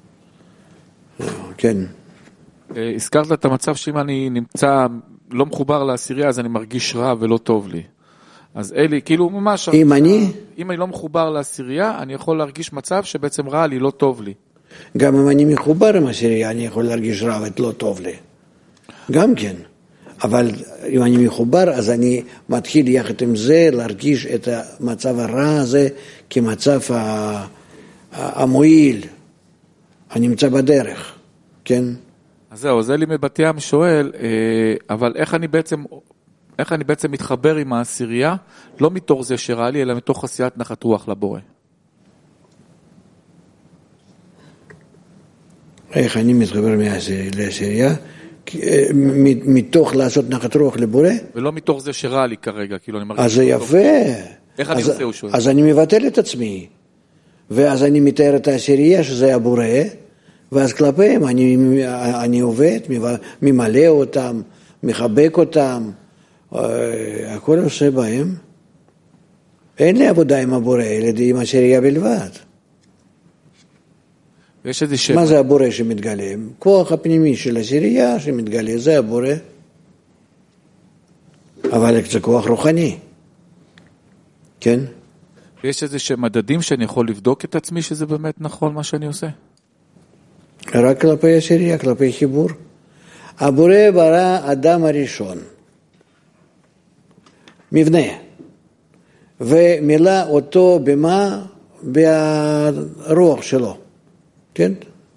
כן. הזכרת את המצב שאם אני נמצא לא מחובר לעשירייה, אז אני מרגיש רע ולא טוב לי. אז אלי, כאילו ממש... אם אני? אם אני לא מחובר לעשירייה, אני יכול להרגיש מצב שבעצם רע לי, לא טוב לי. גם אם אני מחובר עם העשירייה, אני יכול להרגיש רע ולא טוב לי. גם כן. אבל אם אני מחובר, אז אני מתחיל יחד עם זה להרגיש את המצב הרע הזה כמצב המועיל. אני נמצא בדרך, כן? אז זהו, זה לי מבת ים שואל, אבל איך אני בעצם, איך אני בעצם מתחבר עם העשירייה, לא מתוך זה שרע לי, אלא מתוך עשיית נחת רוח לבורא. איך אני מתחבר לעשירייה? מתוך לעשות נחת רוח לבורא? ולא מתוך זה שרע לי כרגע, כאילו אני מרגיש... אז זה יפה. איך אני עושה, הוא שואל? אז אני מבטל את עצמי, ואז אני מתאר את העשירייה שזה הבורא, ואז כלפיהם אני, אני עובד, ממלא אותם, מחבק אותם, הכל עושה בהם. אין לי עבודה עם הבורא, אלא עם העשירייה בלבד. יש איזה שם... מה זה הבורא שמתגלה? כוח הפנימי של העשירייה שמתגלה, זה הבורא. אבל זה כוח רוחני. כן? יש איזה שמדדים שאני יכול לבדוק את עצמי שזה באמת נכון מה שאני עושה? רק כלפי העשירייה, כלפי חיבור. הבורא ברא אדם הראשון. מבנה. ומילא אותו במה? ברוח שלו. כן?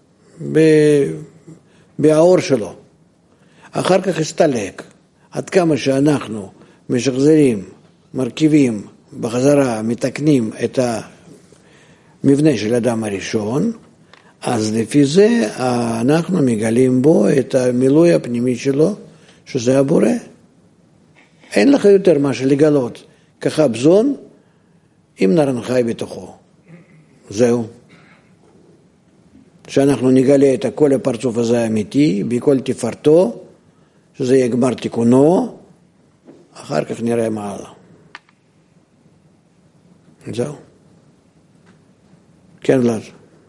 באור שלו. אחר כך הסתלק. עד כמה שאנחנו משחזרים, מרכיבים, בחזרה מתקנים את המבנה של אדם הראשון, אז לפי זה אנחנו מגלים בו את המילוי הפנימי שלו, שזה הבורא. אין לך יותר מה שלגלות. ככה בזון עם נרן חי בתוכו. זהו. שאנחנו נגלה את כל הפרצוף הזה האמיתי, בכל תפארתו, שזה יגמר תיקונו, אחר כך נראה מה הלאה. זהו. כן, ולד.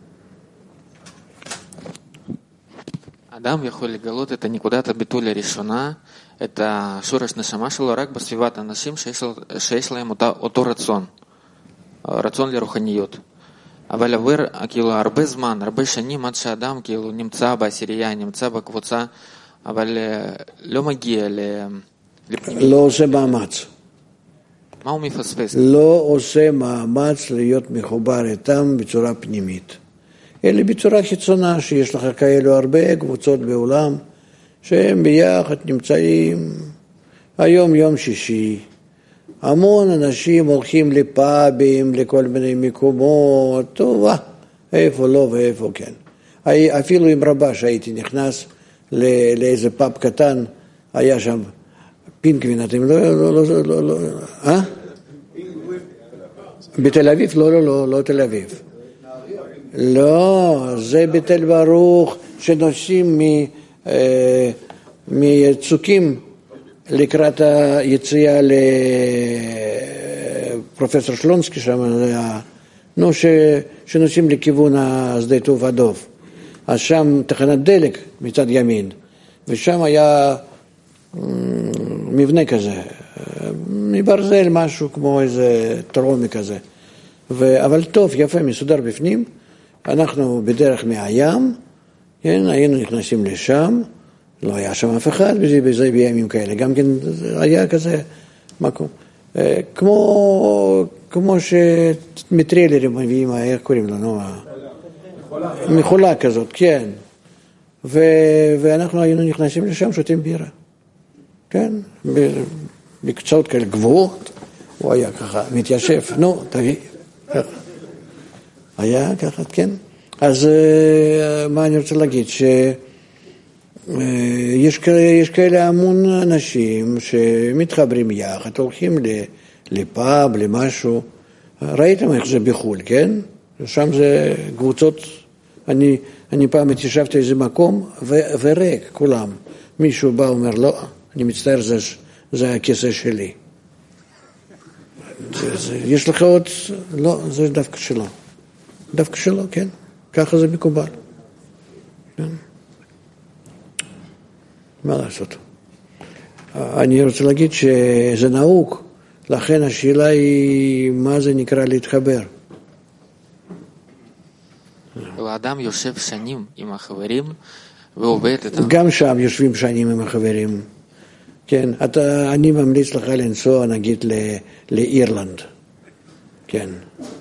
אדם יכול לגלות את נקודת הביטול הראשונה, את השורש נשמה שלו, רק בסביבת אנשים שיש, שיש להם אותה, אותו רצון, רצון לרוחניות. אבל עובר כאילו הרבה זמן, הרבה שנים עד שאדם כאילו נמצא בעשירייה, נמצא בקבוצה, אבל לא מגיע לפנימית. לא עושה מאמץ. מה הוא מפספס? לא עושה מאמץ להיות מחובר איתם בצורה פנימית. אלא בצורה חיצונה, שיש לך כאלו הרבה קבוצות בעולם, שהם ביחד נמצאים. היום יום שישי, המון אנשים הולכים לפאבים, לכל מיני מקומות, טוב, איפה לא ואיפה כן. אפילו עם רבה שהייתי נכנס לאיזה פאב קטן, היה שם פינגווין, אתם לא, לא, לא, לא, לא, אה? בתל אביב? לא, לא, לא, לא תל אביב. לא, זה בתל ברוך, שנוסעים מצוקים לקראת היציאה לפרופסור שלונסקי שם, נו, שנוסעים לכיוון השדה תעופה דוב. אז שם תחנת דלק מצד ימין, ושם היה מבנה כזה, מברזל משהו כמו איזה טרומי כזה. ו... אבל טוב, יפה, מסודר בפנים, אנחנו בדרך מהים, כן, היינו נכנסים לשם, לא היה שם אף אחד, וזה, וזה בימים כאלה, גם כן היה כזה מקום. כמו, כמו שמטריילרים מביאים, איך קוראים לנו? מחולה כזאת, כן. ו, ואנחנו היינו נכנסים לשם, שותים בירה. כן, בקצות כאלה גבוהות, הוא היה ככה, מתיישב, נו, תביא, ככה. היה ככה, כן. אז מה אני רוצה להגיד? שיש יש כאלה המון אנשים שמתחברים יחד, הולכים לפאב, למשהו. ראיתם איך זה בחול, כן? שם זה קבוצות, אני, אני פעם התיישבתי איזה מקום ו, וריק, כולם. מישהו בא ואומר, לא, אני מצטער, זה, זה הכיסא שלי. זה, זה, יש לך עוד, לא, זה דווקא שלו. דווקא שלו, כן. ככה זה מקובל. כן. מה לעשות? אני רוצה להגיד שזה נהוג, לכן השאלה היא מה זה נקרא להתחבר. האדם יושב שנים עם החברים ועובד איתם. גם שם יושבים שנים עם החברים. כן, אתה, אני ממליץ לך לנסוע נגיד ל, לאירלנד. כן.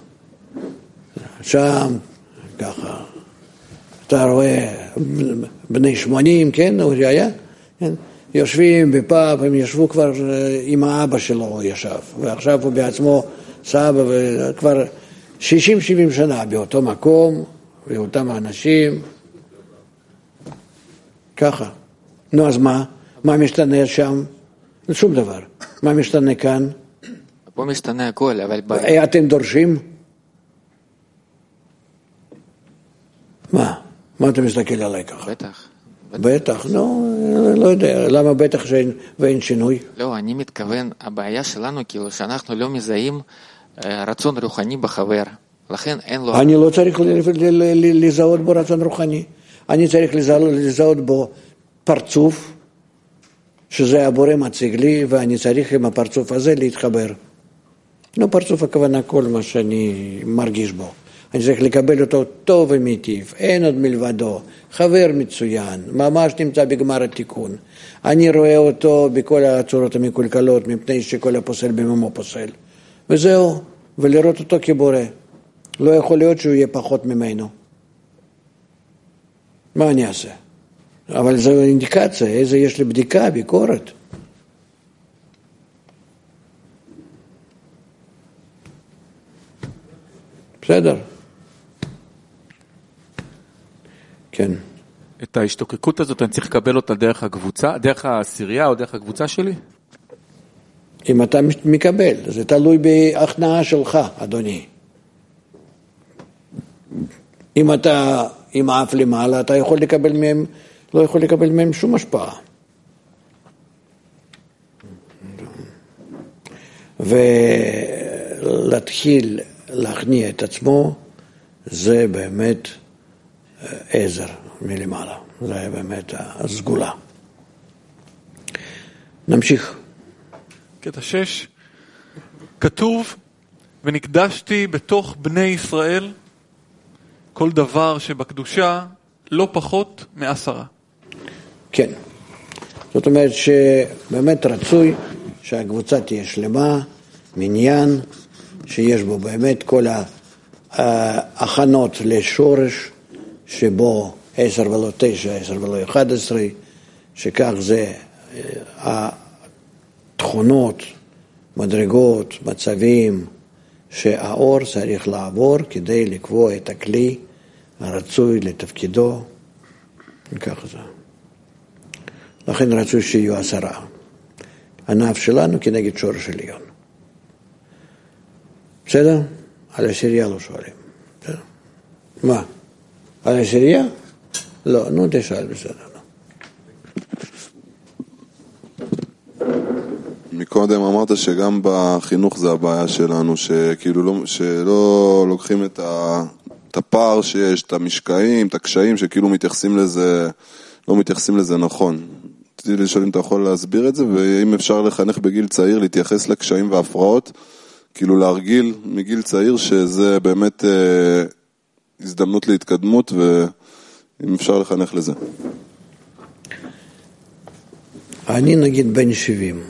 שם, ככה, אתה רואה בני שמונים, כן, הוא היה, כן, יושבים בפאב, הם ישבו כבר עם האבא שלו, הוא ישב, ועכשיו הוא בעצמו סבא, וכבר שישים שבעים שנה באותו מקום, ואותם האנשים, ככה. נו, אז מה? מה משתנה שם? שום דבר. מה משתנה כאן? פה משתנה הכל, אבל... אתם דורשים? מה? מה אתה מסתכל עליי ככה? בטח. בטח, לא, לא יודע. למה בטח שאין, ואין שינוי? לא, אני מתכוון, הבעיה שלנו כאילו שאנחנו לא מזהים רצון רוחני בחבר. לכן אין לו... אני לא צריך לזהות בו רצון רוחני. אני צריך לזהות בו פרצוף, שזה הבורא מציג לי, ואני צריך עם הפרצוף הזה להתחבר. לא פרצוף הכוונה כל מה שאני מרגיש בו. אני צריך לקבל אותו טוב ומיטיב, אין עוד מלבדו, חבר מצוין, ממש נמצא בגמר התיקון. אני רואה אותו בכל הצורות המקולקלות, מפני שכל הפוסל בממו פוסל. וזהו, ולראות אותו כבורא. לא יכול להיות שהוא יהיה פחות ממנו. מה אני אעשה? אבל זו אינדיקציה, איזה יש לי בדיקה, ביקורת. בסדר. כן. את ההשתוקקות הזאת אני צריך לקבל אותה דרך הקבוצה, דרך העשירייה או דרך הקבוצה שלי? אם אתה מקבל, זה תלוי בהכנעה שלך, אדוני. אם אתה עם האף למעלה, אתה יכול לקבל מהם, לא יכול לקבל מהם שום השפעה. ולהתחיל להכניע את עצמו, זה באמת עזר מלמעלה. זה באמת הסגולה. נמשיך. קטע שש, כתוב, ונקדשתי בתוך בני ישראל כל דבר שבקדושה לא פחות מעשרה. כן. זאת אומרת שבאמת רצוי שהקבוצה תהיה שלמה, מניין, שיש בו באמת כל ההכנות לשורש, שבו עשר ולא תשע, עשר ולא אחד עשרה, שכך זה התכונות, מדרגות, מצבים, שהאור צריך לעבור כדי לקבוע את הכלי הרצוי לתפקידו, וכך זה. לכן רצוי שיהיו עשרה. ענף שלנו כנגד שורש עליון. בסדר? על עשירייה לא שואלים. בסדר? מה? על עשירייה? לא, נו תשאל בסדר. מקודם אמרת שגם בחינוך זה הבעיה שלנו, שכאילו לא, שלא לוקחים את, ה, את הפער שיש, את המשקעים, את הקשיים, שכאילו מתייחסים לזה, לא מתייחסים לזה נכון. רציתי לשאול אם אתה יכול להסביר את זה, ואם אפשר לחנך בגיל צעיר, להתייחס לקשיים והפרעות, כאילו להרגיל מגיל צעיר שזה באמת הזדמנות להתקדמות, ואם אפשר לחנך לזה. אני נגיד בן שבעים.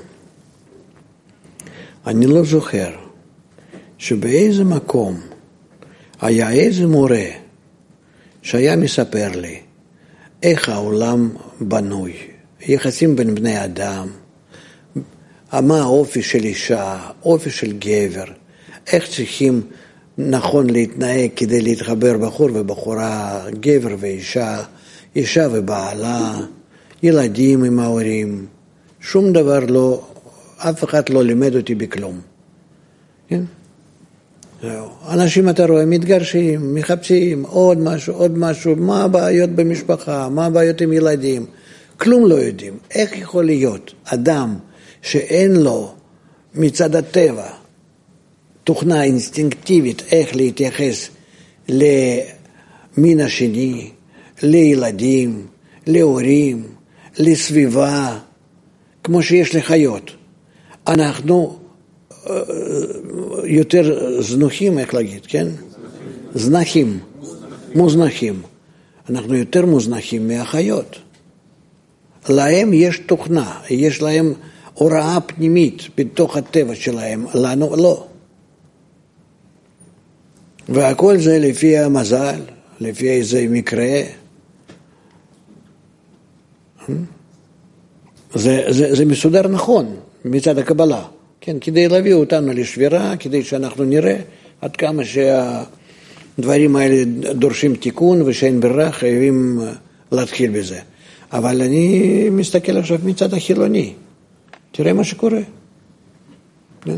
אני לא זוכר שבאיזה מקום היה איזה מורה שהיה מספר לי איך העולם בנוי, יחסים בין בני אדם, מה האופי של אישה, אופי של גבר, איך צריכים נכון להתנהג כדי להתחבר בחור ובחורה, גבר ואישה, אישה ובעלה, ילדים עם ההורים, שום דבר לא, אף אחד לא לימד אותי בכלום. כן? אנשים, אתה רואה, מתגרשים, מחפשים עוד משהו, עוד משהו, מה הבעיות במשפחה, מה הבעיות עם ילדים, כלום לא יודעים. איך יכול להיות אדם שאין לו מצד הטבע תוכנה אינסטינקטיבית איך להתייחס למין השני, לילדים, להורים, לסביבה, כמו שיש לחיות. אנחנו יותר זנוחים, איך להגיד, כן? זנחים, מוזנחים. אנחנו יותר מוזנחים מהחיות. להם יש תוכנה, יש להם הוראה פנימית בתוך הטבע שלהם, לנו לא. והכל זה לפי המזל, לפי איזה מקרה. זה, זה, זה מסודר נכון מצד הקבלה, כן, כדי להביא אותנו לשבירה, כדי שאנחנו נראה עד כמה שהדברים האלה דורשים תיקון ושאין ברירה, חייבים להתחיל בזה. אבל אני מסתכל עכשיו מצד החילוני, תראה מה שקורה. כן?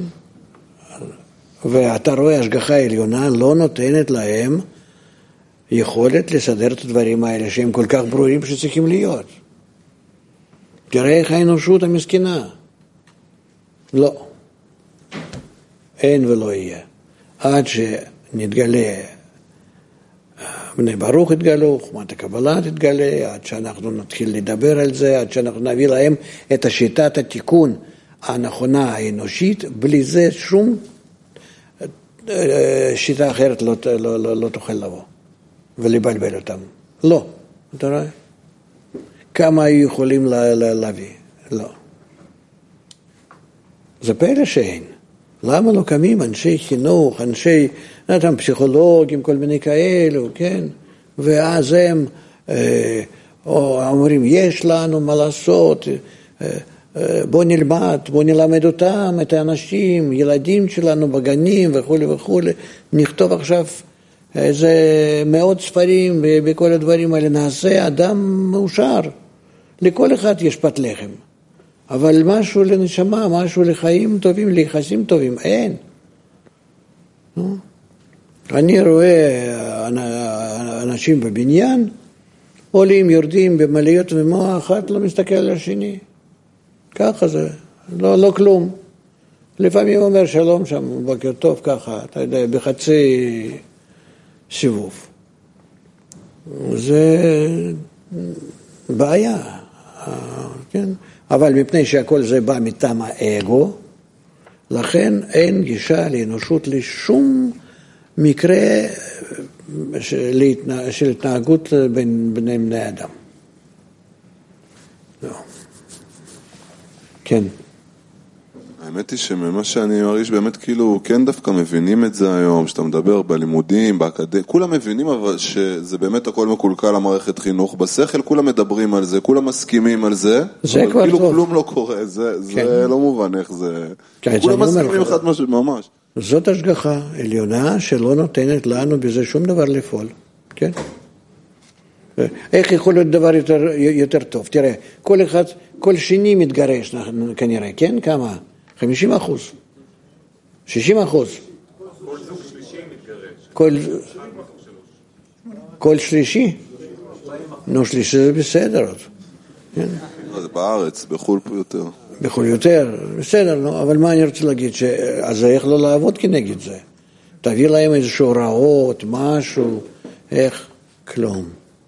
ואתה רואה, השגחה העליונה לא נותנת להם יכולת לסדר את הדברים האלה שהם כל כך ברורים שצריכים להיות. תראה איך האנושות המסכנה. לא. אין ולא יהיה. עד שנתגלה, בני ברוך יתגלו, חוכמת הקבלה תתגלה, עד שאנחנו נתחיל לדבר על זה, עד שאנחנו נביא להם את השיטת התיקון הנכונה האנושית, בלי זה שום שיטה אחרת לא, לא, לא, לא תוכל לבוא ולבלבל אותם. לא. אתה רואה? כמה היו יכולים לה, לה, להביא? לא. זה פלא שאין. למה לא קמים אנשי חינוך, אנשי נתם, פסיכולוגים, כל מיני כאלו, כן? ואז הם אה, אומרים, יש לנו מה לעשות, אה, אה, בוא נלמד, בוא נלמד אותם, את האנשים, ילדים שלנו בגנים וכו' וכו'. נכתוב עכשיו איזה מאות ספרים ובכל הדברים האלה, נעשה אדם מאושר. לכל אחד יש פת לחם. אבל משהו לנשמה, משהו לחיים טובים, ליחסים טובים, אין. אני רואה אנשים בבניין, עולים, יורדים במעליות ומוח, אחת לא מסתכל על השני. ככה זה, לא, לא כלום. לפעמים אומר שלום שם, בוקר טוב ככה, אתה יודע, בחצי סיבוב. זה בעיה, כן? אבל מפני שהכל זה בא מטעם האגו, לכן אין גישה לאנושות לשום מקרה של התנהגות בין בני בני אדם. לא. כן. האמת היא שממה שאני מרגיש באמת כאילו כן דווקא מבינים את זה היום, שאתה מדבר בלימודים, באקדמיה, כולם מבינים אבל שזה באמת הכל מקולקל למערכת חינוך, בשכל כולם מדברים על זה, כולם מסכימים על זה, זה אבל כאילו טוב. כלום לא קורה, זה, כן. זה לא מובן איך זה, כן, כולם מסכימים אחד משהו, ממש. זאת השגחה עליונה שלא נותנת לנו בזה שום דבר לפעול, כן? איך יכול להיות דבר יותר, יותר טוב? תראה, כל אחד, כל שני מתגרש כנראה, כן? כמה? חמישים אחוז, שישים אחוז. כל זוג שלישי מתגרש. כל שלישי? נו, שלישי זה בסדר. זה בארץ, בחול פה יותר. בחול יותר, בסדר, נו, אבל מה אני רוצה להגיד? אז איך לא לעבוד כנגד זה? תביא להם איזשהו הוראות, משהו, איך? כלום.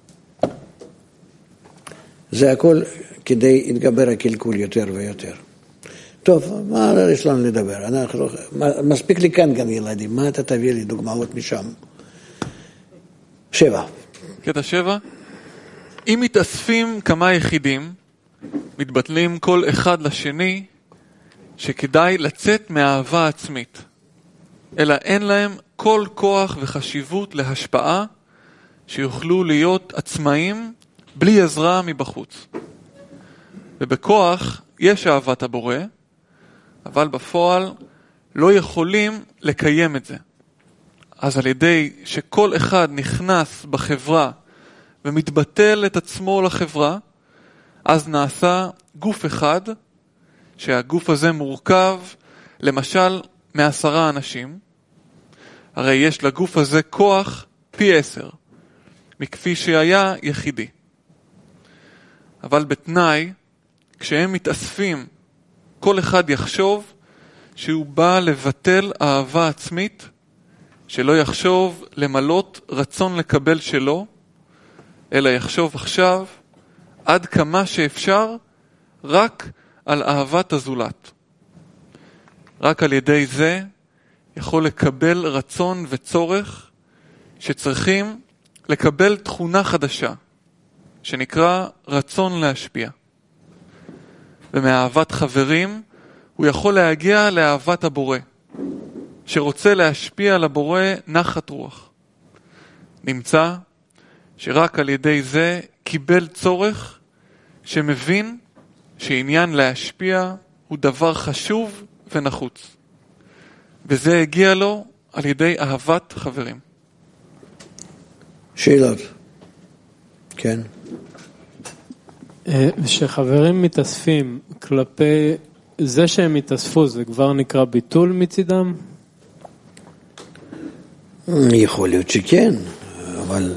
זה הכל כדי להתגבר הקלקול יותר ויותר. טוב, מה יש לנו לדבר? אנחנו, מספיק לי כאן גם ילדים, מה אתה תביא לי דוגמאות משם? שבע. קטע שבע. אם מתאספים כמה יחידים, מתבטלים כל אחד לשני, שכדאי לצאת מהאהבה עצמית, אלא אין להם כל כוח וחשיבות להשפעה, שיוכלו להיות עצמאים בלי עזרה מבחוץ. ובכוח יש אהבת הבורא, אבל בפועל לא יכולים לקיים את זה. אז על ידי שכל אחד נכנס בחברה ומתבטל את עצמו לחברה, אז נעשה גוף אחד, שהגוף הזה מורכב למשל מעשרה אנשים, הרי יש לגוף הזה כוח פי עשר, מכפי שהיה יחידי. אבל בתנאי, כשהם מתאספים, כל אחד יחשוב שהוא בא לבטל אהבה עצמית, שלא יחשוב למלות רצון לקבל שלו, אלא יחשוב עכשיו עד כמה שאפשר רק על אהבת הזולת. רק על ידי זה יכול לקבל רצון וצורך שצריכים לקבל תכונה חדשה, שנקרא רצון להשפיע. ומאהבת חברים הוא יכול להגיע לאהבת הבורא, שרוצה להשפיע על הבורא נחת רוח. נמצא שרק על ידי זה קיבל צורך שמבין שעניין להשפיע הוא דבר חשוב ונחוץ. וזה הגיע לו על ידי אהבת חברים. שאלות. כן. שחברים מתאספים כלפי זה שהם מתאספו, זה כבר נקרא ביטול מצידם? יכול להיות שכן, אבל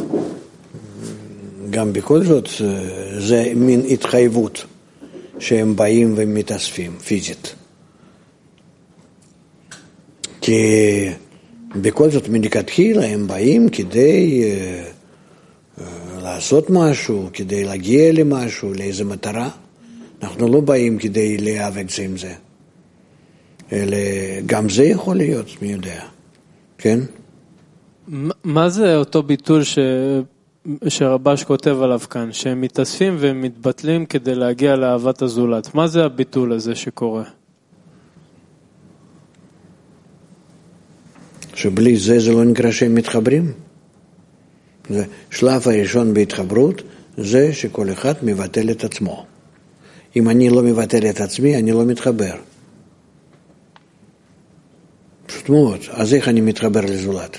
גם בכל זאת זה מין התחייבות שהם באים ומתאספים פיזית. כי בכל זאת מלכתחילה הם באים כדי uh, uh, לעשות משהו, כדי להגיע למשהו, לאיזו מטרה. אנחנו לא באים כדי להיאבק זה עם זה. אלא גם זה יכול להיות, מי יודע. כן? מה זה אותו ביטול ש... שרבש כותב עליו כאן, שהם מתאספים והם מתבטלים כדי להגיע לאהבת הזולת? מה זה הביטול הזה שקורה? שבלי זה זה לא נקרא שהם מתחברים. זה שלב הראשון בהתחברות, זה שכל אחד מבטל את עצמו. אם אני לא מבטל את עצמי, אני לא מתחבר. פשוט מאוד. אז איך אני מתחבר לזולת?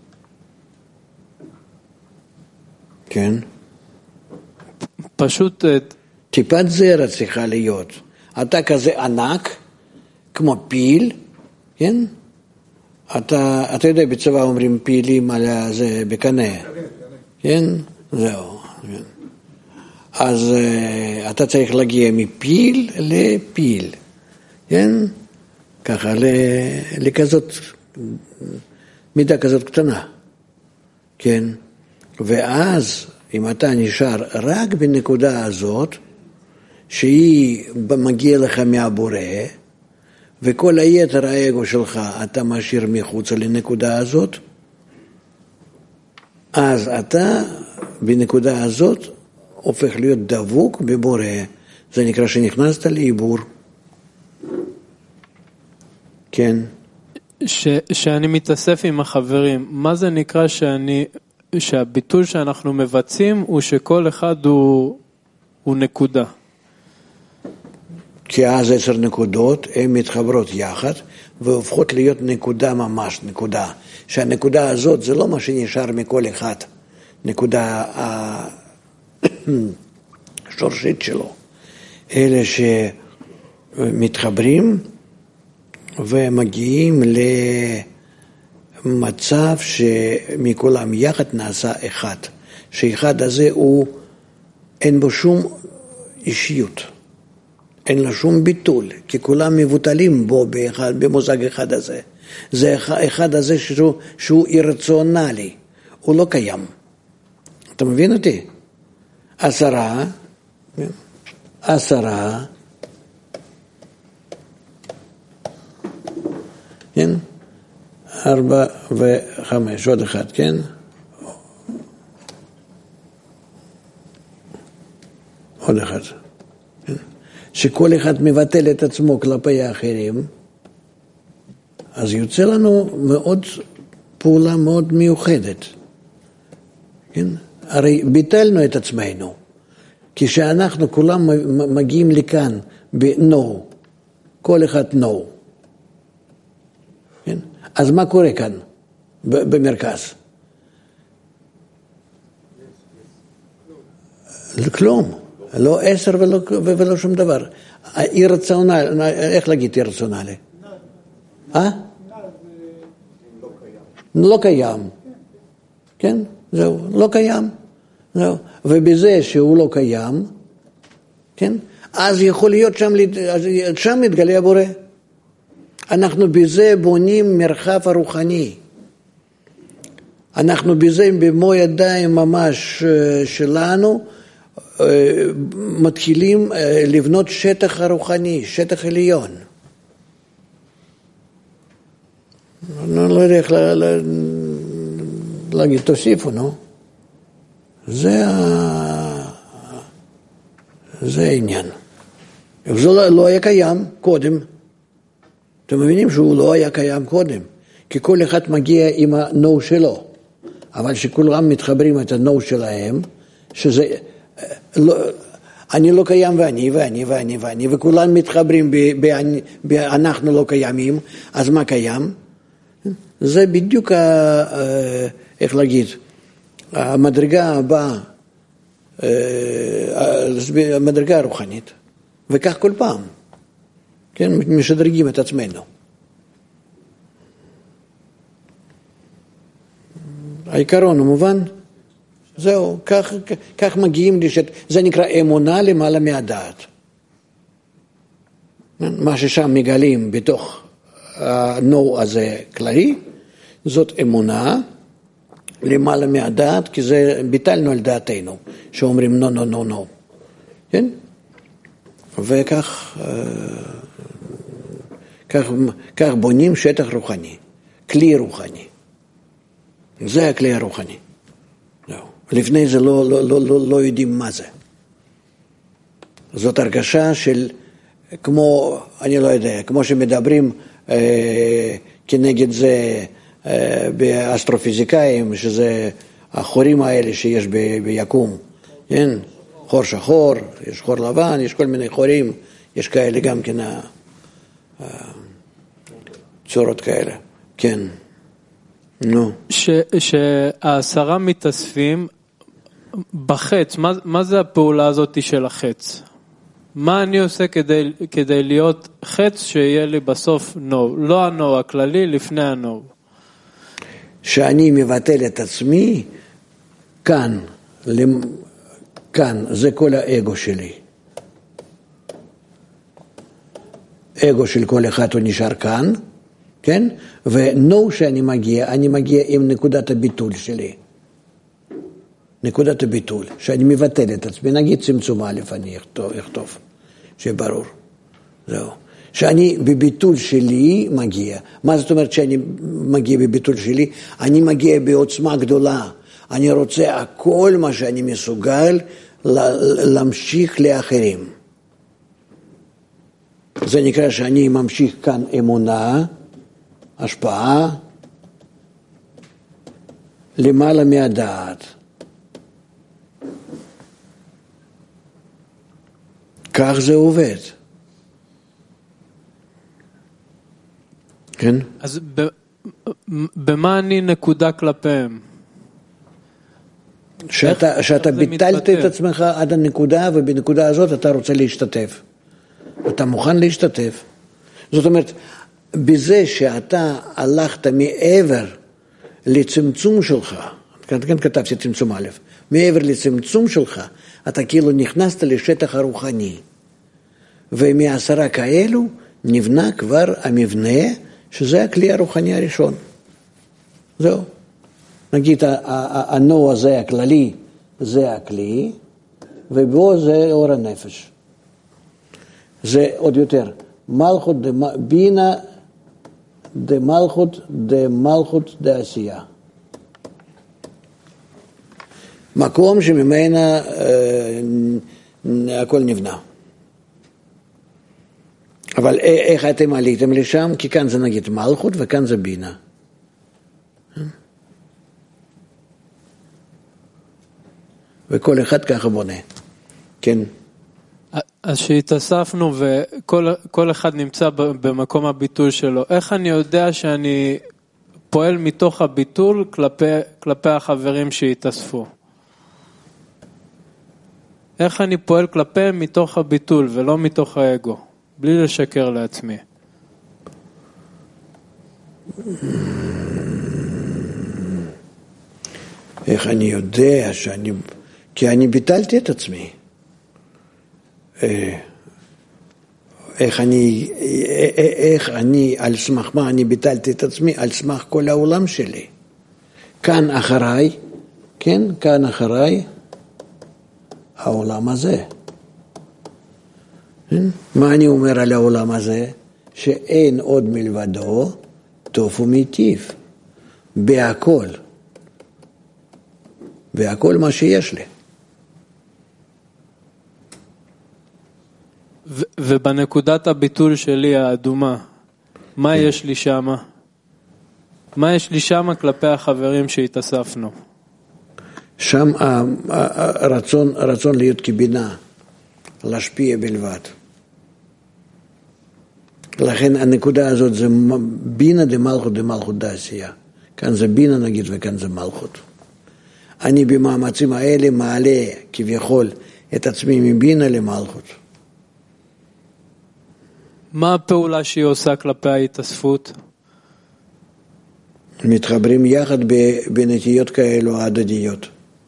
כן? פשוט... טיפת זרע צריכה להיות. אתה כזה ענק, כמו פיל, כן? אתה, אתה יודע, בצבא אומרים פילים על זה בקנה, כן? זהו. כן. אז uh, אתה צריך להגיע מפיל לפיל, כן? ככה, לכזאת, מידה כזאת קטנה, כן? ואז, אם אתה נשאר רק בנקודה הזאת, שהיא מגיע לך מהבורא, וכל היתר האגו שלך אתה משאיר מחוץ לנקודה הזאת, אז אתה בנקודה הזאת הופך להיות דבוק בבורא. זה נקרא שנכנסת לעיבור. כן. ש, שאני מתאסף עם החברים, מה זה נקרא שאני, שהביטול שאנחנו מבצעים הוא שכל אחד הוא, הוא נקודה? כי אז עשר נקודות הן מתחברות יחד והופכות להיות נקודה ממש, נקודה. שהנקודה הזאת זה לא מה שנשאר מכל אחד, נקודה השורשית שלו. אלה שמתחברים ומגיעים למצב שמכולם יחד נעשה אחד. שאחד הזה הוא, אין בו שום אישיות. אין לה שום ביטול, כי כולם מבוטלים בו באחד, במושג אחד הזה. זה אחד הזה שהוא, שהוא אירציונלי, הוא לא קיים. אתה מבין אותי? עשרה, עשרה, כן? ארבע וחמש, עוד אחד, כן? כל אחד. שכל אחד מבטל את עצמו כלפי האחרים, אז יוצא לנו מאוד פעולה מאוד מיוחדת. כן? הרי ביטלנו את עצמנו. כשאנחנו כולם מגיעים לכאן ב-no, כל אחד no. כן? אז מה קורה כאן במרכז? כלום. לא עשר ולא, ולא שום דבר. אירציונל, איך להגיד אירציונלי? אה? לא קיים. כן? זהו, לא קיים. זהו. ובזה שהוא לא קיים, כן? אז יכול להיות שם, שם מתגלה הבורא. אנחנו בזה בונים מרחב הרוחני. אנחנו בזה במו ידיים ממש שלנו, מתחילים לבנות שטח הרוחני, שטח עליון. אני לא יודע איך להגיד, תוסיפו, נו. זה זה העניין. זה לא היה קיים קודם. אתם מבינים שהוא לא היה קיים קודם. כי כל אחד מגיע עם ה-no שלו. אבל שכולם מתחברים את ה-no שלהם, שזה... לא, אני לא קיים ואני ואני ואני ואני וכולם מתחברים אנחנו לא קיימים, אז מה קיים? זה בדיוק ה, איך להגיד, המדרגה הבאה, המדרגה הרוחנית, וכך כל פעם, כן, משדרגים את עצמנו. העיקרון הוא מובן? זהו, כך, כך מגיעים לשת, זה נקרא אמונה למעלה מהדעת. מה ששם מגלים בתוך ה-no הזה כללי, זאת אמונה למעלה מהדעת, כי זה ביטלנו על דעתנו, שאומרים no, no, no, no. כן? וכך כך, כך בונים שטח רוחני, כלי רוחני. זה הכלי הרוחני. לפני זה לא, לא, לא, לא, לא יודעים מה זה. זאת הרגשה של, כמו, אני לא יודע, כמו שמדברים אה, כנגד זה אה, באסטרופיזיקאים, שזה החורים האלה שיש ב, ביקום, כן? חור שחור, יש חור לבן, יש כל מיני חורים, יש כאלה גם כן אה, צורות כאלה, כן. נו. ש, שהעשרה מתאספים בחץ, מה, מה זה הפעולה הזאת של החץ? מה אני עושה כדי, כדי להיות חץ שיהיה לי בסוף נו? לא הנו הכללי, לפני הנו. שאני מבטל את עצמי, כאן, כאן, זה כל האגו שלי. אגו של כל אחד הוא נשאר כאן, כן? ונו שאני מגיע, אני מגיע עם נקודת הביטול שלי. נקודת הביטול, שאני מבטל את עצמי, נגיד צמצום א', אני אכתוב, שברור. זהו. שאני בביטול שלי מגיע. מה זאת אומרת שאני מגיע בביטול שלי? אני מגיע בעוצמה גדולה. אני רוצה הכל מה שאני מסוגל להמשיך לאחרים. זה נקרא שאני ממשיך כאן אמונה, השפעה, למעלה מהדעת. כך זה עובד. כן? אז ב, במה אני נקודה כלפיהם? שאתה, שאתה ביטלת את עצמך עד הנקודה, ובנקודה הזאת אתה רוצה להשתתף. אתה מוכן להשתתף. זאת אומרת, בזה שאתה הלכת מעבר לצמצום שלך, כאן כתבתי צמצום א', מעבר לצמצום שלך, אתה כאילו נכנסת לשטח הרוחני. ומעשרה כאלו נבנה כבר המבנה, שזה הכלי הרוחני הראשון. זהו. נגיד, הנו הזה הכללי, זה הכלי, ובו זה אור הנפש. זה עוד יותר. מלכות בינה דמלכות דמלכות דעשייה. מקום שממנה הכל נבנה. אבל איך אתם עליתם לשם? כי כאן זה נגיד מלכות וכאן זה בינה. וכל אחד ככה בונה. כן. אז שהתאספנו וכל אחד נמצא במקום הביטול שלו, איך אני יודע שאני פועל מתוך הביטול כלפי, כלפי החברים שהתאספו? איך אני פועל כלפיהם מתוך הביטול ולא מתוך האגו, בלי לשקר לעצמי? איך אני יודע שאני... כי אני ביטלתי את עצמי. איך אני, איך אני, על סמך מה אני ביטלתי את עצמי? על סמך כל העולם שלי. כאן אחריי, כן, כאן אחריי, העולם הזה. מה אני אומר על העולם הזה? שאין עוד מלבדו, טוב ומיטיב. בהכל. בהכל מה שיש לי. ו- ובנקודת הביטול שלי האדומה, מה יש לי שמה? מה יש לי שמה כלפי החברים שהתאספנו? שם הרצון, הרצון להיות כבינה, להשפיע בלבד. לכן הנקודה הזאת זה בינה דמלכות דמלכות דעשייה. כאן זה בינה נגיד וכאן זה מלכות. אני במאמצים האלה מעלה כביכול את עצמי מבינה למלכות. מה הפעולה שהיא עושה כלפי ההתאספות? מתחברים יחד בנטיות כאלו הדדיות.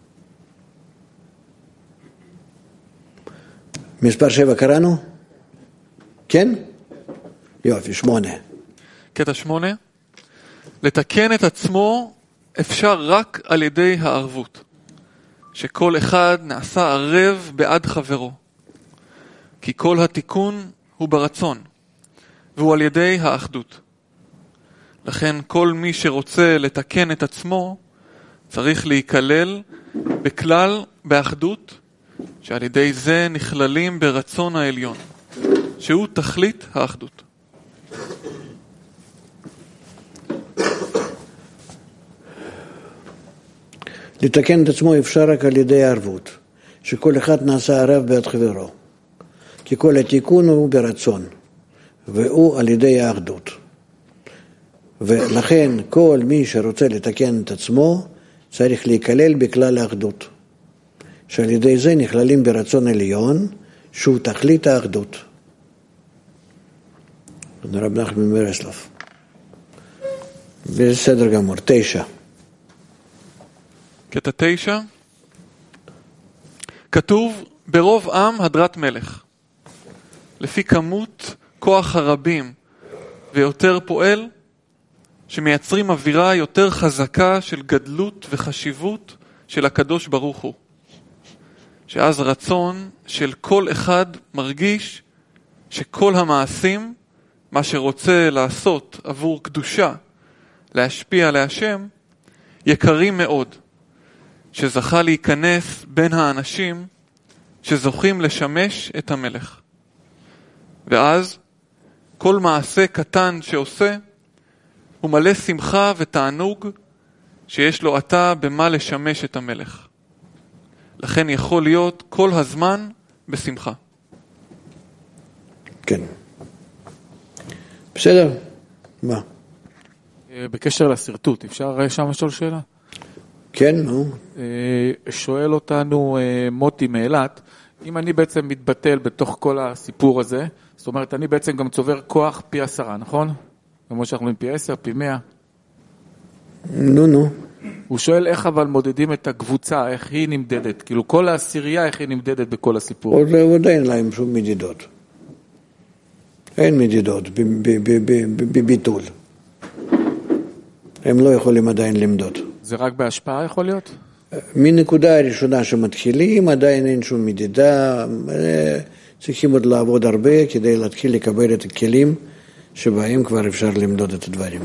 מספר שבע קראנו? כן? יופי, שמונה. קטע שמונה. לתקן את עצמו אפשר רק על ידי הערבות. שכל אחד נעשה ערב בעד חברו. כי כל התיקון הוא ברצון. והוא על ידי האחדות. לכן כל מי שרוצה לתקן את עצמו צריך להיכלל בכלל באחדות, שעל ידי זה נכללים ברצון העליון, שהוא תכלית האחדות. לתקן את עצמו אפשר רק על ידי הערבות, שכל אחד נעשה ערב בעד חברו. כי כל התיקון הוא ברצון, והוא על ידי האחדות. ולכן כל מי שרוצה לתקן את עצמו צריך להיכלל בכלל האחדות, שעל ידי זה נכללים ברצון עליון שהוא תכלית האחדות. רב נחמן מברסלב. בסדר גמור, תשע. קטע תשע. כתוב ברוב עם הדרת מלך. לפי כמות כוח הרבים ויותר פועל, שמייצרים אווירה יותר חזקה של גדלות וחשיבות של הקדוש ברוך הוא. שאז רצון של כל אחד מרגיש שכל המעשים, מה שרוצה לעשות עבור קדושה, להשפיע להשם, יקרים מאוד, שזכה להיכנס בין האנשים שזוכים לשמש את המלך. ואז כל מעשה קטן שעושה, הוא מלא שמחה ותענוג שיש לו עתה במה לשמש את המלך. לכן יכול להיות כל הזמן בשמחה. כן. בסדר. מה? בקשר לסרטוט, אפשר שם לשאול שאלה? כן, נו. שואל אותנו מוטי מאילת, אם אני בעצם מתבטל בתוך כל הסיפור הזה, זאת אומרת, אני בעצם גם צובר כוח פי עשרה, נכון? כמו שאנחנו אומרים פי עשר, פי מאה. נו, נו. הוא שואל איך אבל מודדים את הקבוצה, איך היא נמדדת, כאילו כל העשירייה, איך היא נמדדת בכל הסיפור. עוד אין להם שום מדידות. אין מדידות בביטול. הם לא יכולים עדיין למדוד. זה רק בהשפעה יכול להיות? מנקודה הראשונה שמתחילים, עדיין אין שום מדידה, צריכים עוד לעבוד הרבה כדי להתחיל לקבל את הכלים שבהם כבר אפשר למדוד את הדברים.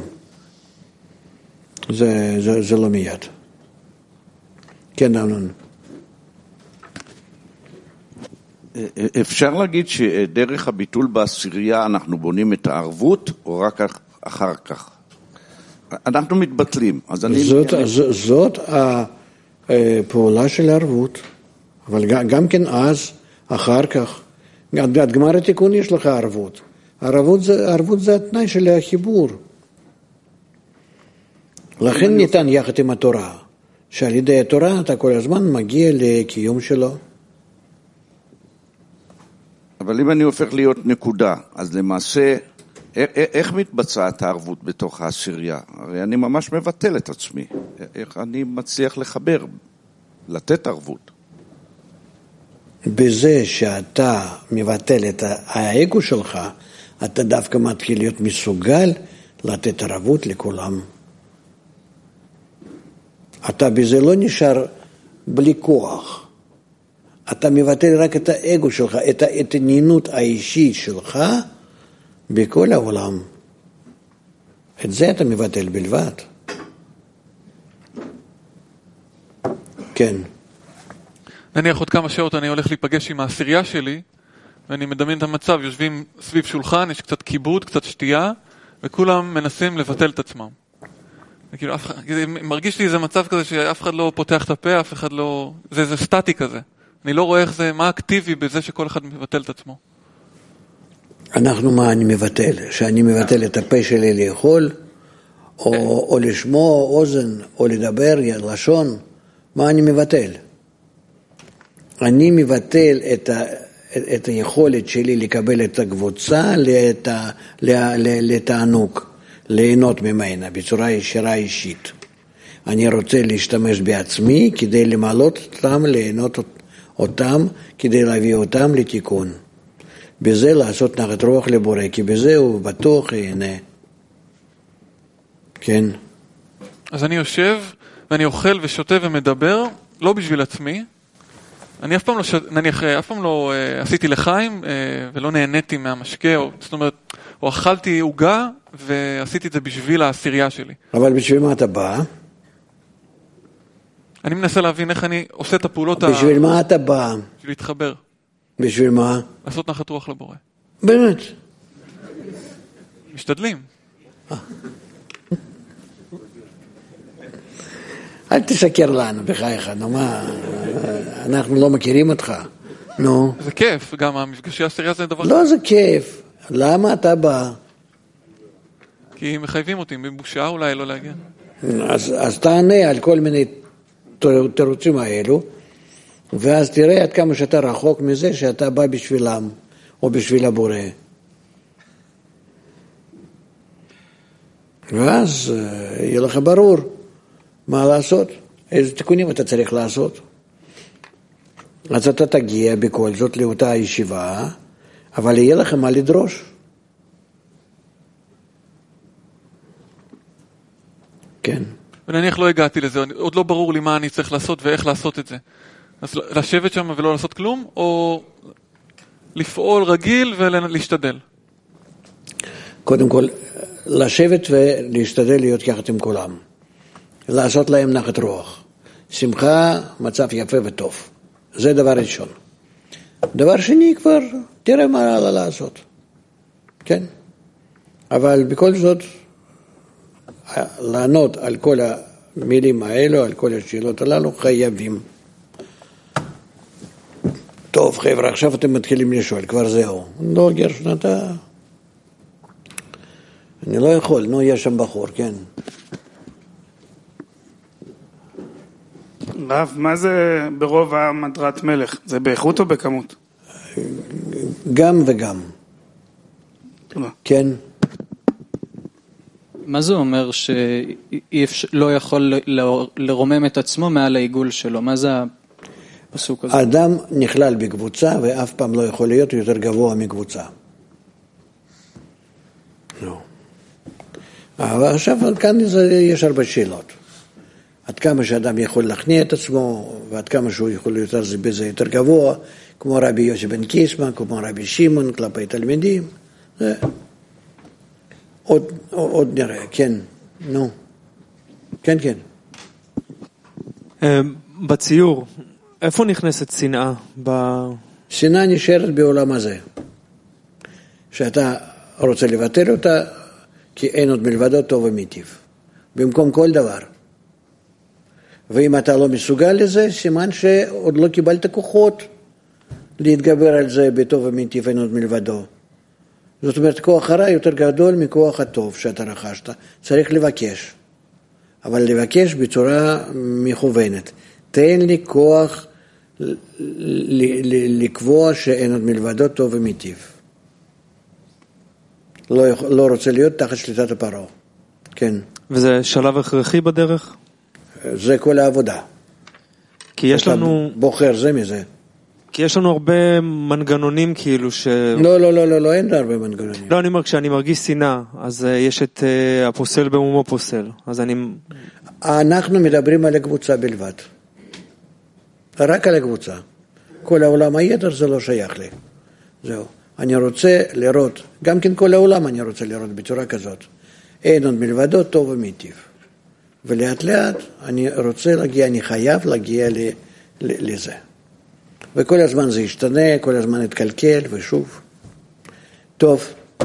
זה, זה, זה לא מיד. כן, אמנון. אפשר להגיד שדרך הביטול בעשירייה אנחנו בונים את הערבות, או רק אחר כך? אנחנו מתבטלים. אז אני... זאת, זאת הפעולה של הערבות, אבל גם כן אז, אחר כך, עד גמר התיקון יש לך ערבות. ערבות זה, ערבות זה התנאי של החיבור. לכן ניתן יחד עם התורה, שעל ידי התורה אתה כל הזמן מגיע לקיום שלו. אבל אם אני הופך להיות נקודה, אז למעשה, איך מתבצעת הערבות בתוך העשירייה? הרי אני ממש מבטל את עצמי. איך אני מצליח לחבר, לתת ערבות? בזה שאתה מבטל את האגו שלך, אתה דווקא מתחיל להיות מסוגל לתת ערבות לכולם. אתה בזה לא נשאר בלי כוח. אתה מבטל רק את האגו שלך, את העניינות האישית שלך בכל העולם. את זה אתה מבטל בלבד. כן. נניח עוד כמה שעות אני הולך להיפגש עם העשירייה שלי, ואני מדמיין את המצב, יושבים סביב שולחן, יש קצת כיבוד, קצת שתייה, וכולם מנסים לבטל את עצמם. וכאילו, אף אחד, מרגיש לי איזה מצב כזה שאף אחד לא פותח את הפה, אף אחד לא... זה איזה סטטי כזה. אני לא רואה איך זה, מה אקטיבי בזה שכל אחד מבטל את עצמו. אנחנו מה אני מבטל? שאני מבטל את הפה שלי לאכול, או, או לשמוע אוזן, או לדבר לשון, מה אני מבטל? אני מבטל את, ה, את היכולת שלי לקבל את הקבוצה לת, לתענוג, ליהנות ממנה בצורה ישירה אישית. אני רוצה להשתמש בעצמי כדי למלות אותם, ליהנות אותם, כדי להביא אותם לתיקון. בזה לעשות נחת רוח לבורא, כי בזה הוא בטוח ייהנה. כן. אז אני יושב ואני אוכל ושותה ומדבר, לא בשביל עצמי. אני אף פעם לא, נניח, אף פעם לא אה, עשיתי לחיים אה, ולא נהניתי מהמשקה, או, זאת אומרת, או אכלתי עוגה ועשיתי את זה בשביל העשירייה שלי. אבל בשביל מה אתה בא? אני מנסה להבין איך אני עושה את הפעולות... בשביל ה... מה אתה בא? בשביל להתחבר. בשביל מה? לעשות נחת רוח לבורא. באמת? משתדלים. אל תשקר לנו בחייך, נו מה, אנחנו לא מכירים אותך, נו. זה כיף, גם המפגשי העשירייה זה דבר... לא, זה כיף. למה אתה בא? כי מחייבים אותי, מבושה אולי לא להגיע. אז, אז תענה על כל מיני תירוצים האלו, ואז תראה עד כמה שאתה רחוק מזה שאתה בא בשבילם, או בשביל הבורא. ואז יהיה לך ברור מה לעשות, איזה תיקונים אתה צריך לעשות. אז אתה תגיע בכל זאת לאותה ישיבה, אבל יהיה לך מה לדרוש. כן. ונניח לא הגעתי לזה, עוד לא ברור לי מה אני צריך לעשות ואיך לעשות את זה. אז לשבת שם ולא לעשות כלום, או לפעול רגיל ולהשתדל? קודם כל, לשבת ולהשתדל להיות יחד עם כולם. לעשות להם נחת רוח. שמחה, מצב יפה וטוב. זה דבר ראשון. דבר שני כבר, תראה מה עלה לעשות. כן? אבל בכל זאת, לענות על כל המילים האלו, על כל השאלות הללו, חייבים. טוב, חבר'ה, עכשיו אתם מתחילים לשאול, כבר זהו. לא, גרשון, אתה... אני לא יכול, נו, יש שם בחור, כן. רב, מה זה ברוב המדרת מלך? זה באיכות או בכמות? גם וגם. כן. מה זה אומר שלא יכול לרומם את עצמו מעל העיגול שלו? מה זה הפסוק הזה? האדם נכלל בקבוצה ואף פעם לא יכול להיות יותר גבוה מקבוצה. לא. אבל עכשיו כאן יש הרבה שאלות. עד כמה שאדם יכול להכניע את עצמו, ועד כמה שהוא יכול להיות בזה יותר גבוה, כמו רבי יוסי בן קיסמא, כמו רבי שמעון, כלפי תלמידים. זה... עוד, עוד נראה, כן, נו. כן, כן. בציור, איפה נכנסת שנאה? שנאה נשארת בעולם הזה. שאתה רוצה לבטל אותה, כי אין עוד מלבדו טוב ומיטיב. במקום כל דבר. ואם אתה לא מסוגל לזה, סימן שעוד לא קיבלת כוחות להתגבר על זה בטוב ומיטיב, אין עוד מלבדו. זאת אומרת, כוח הרע יותר גדול מכוח הטוב שאתה רכשת. צריך לבקש. אבל לבקש בצורה מכוונת. תן לי כוח לקבוע שאין עוד מלבדו טוב ומיטיב. לא, לא רוצה להיות תחת שליטת הפרעה. כן. וזה שלב הכרחי בדרך? זה כל העבודה. כי יש לנו... בוחר זה מזה. כי יש לנו הרבה מנגנונים כאילו ש... לא, לא, לא, לא, לא, אין הרבה מנגנונים. לא, אני אומר, כשאני מרגיש שנאה, אז יש את uh, הפוסל במומו פוסל. אז אני... אנחנו מדברים על הקבוצה בלבד. רק על הקבוצה. כל העולם היתר זה לא שייך לי. זהו. אני רוצה לראות, גם כן כל העולם אני רוצה לראות בצורה כזאת. אין עוד מלבדו טוב ומיטיב. ולאט לאט אני רוצה להגיע, אני חייב להגיע ל, ל, לזה. וכל הזמן זה ישתנה, כל הזמן יתקלקל ושוב. טוב.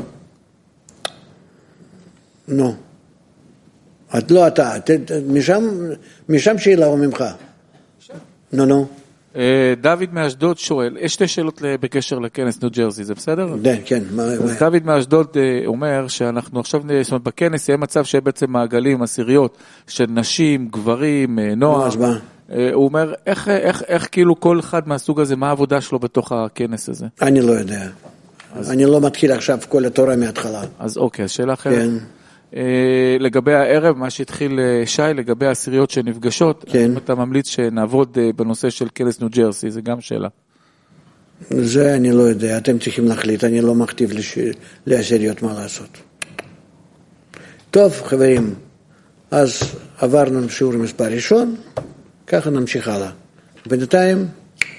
נו. את לא אתה, ת, ת, משם, משם שאלה או ממך. נו, נו. דוד מאשדוד שואל, יש שתי שאלות בקשר לכנס ניו ג'רזי, זה בסדר? כן. אז דוד מאשדוד אומר שאנחנו עכשיו, זאת אומרת, בכנס יהיה מצב שיהיה בעצם מעגלים, עשיריות, של נשים, גברים, נוער. אז מה? הוא אומר, איך, איך, איך כאילו כל אחד מהסוג הזה, מה העבודה שלו בתוך הכנס הזה? אני לא יודע. אני לא מתחיל עכשיו כל התורה מההתחלה. אז אוקיי, שאלה אחרת. כן. לגבי הערב, מה שהתחיל שי, לגבי העשיריות שנפגשות, כן. אתה ממליץ שנעבוד בנושא של כנס ניו ג'רסי, זה גם שאלה. זה אני לא יודע, אתם צריכים להחליט, אני לא מכתיב לש... לעשיריות מה לעשות. טוב, חברים, אז עברנו שיעור מספר ראשון, ככה נמשיך הלאה. בינתיים...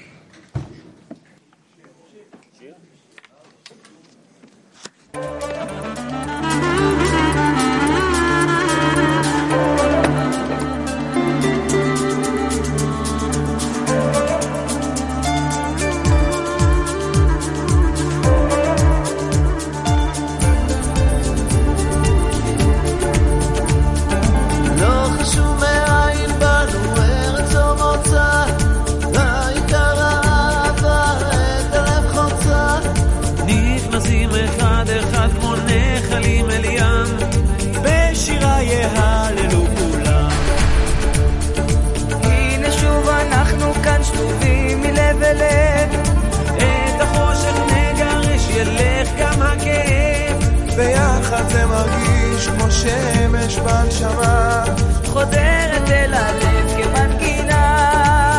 זה מרגיש כמו שמש בנשמה חודרת אל הלב כמנגינה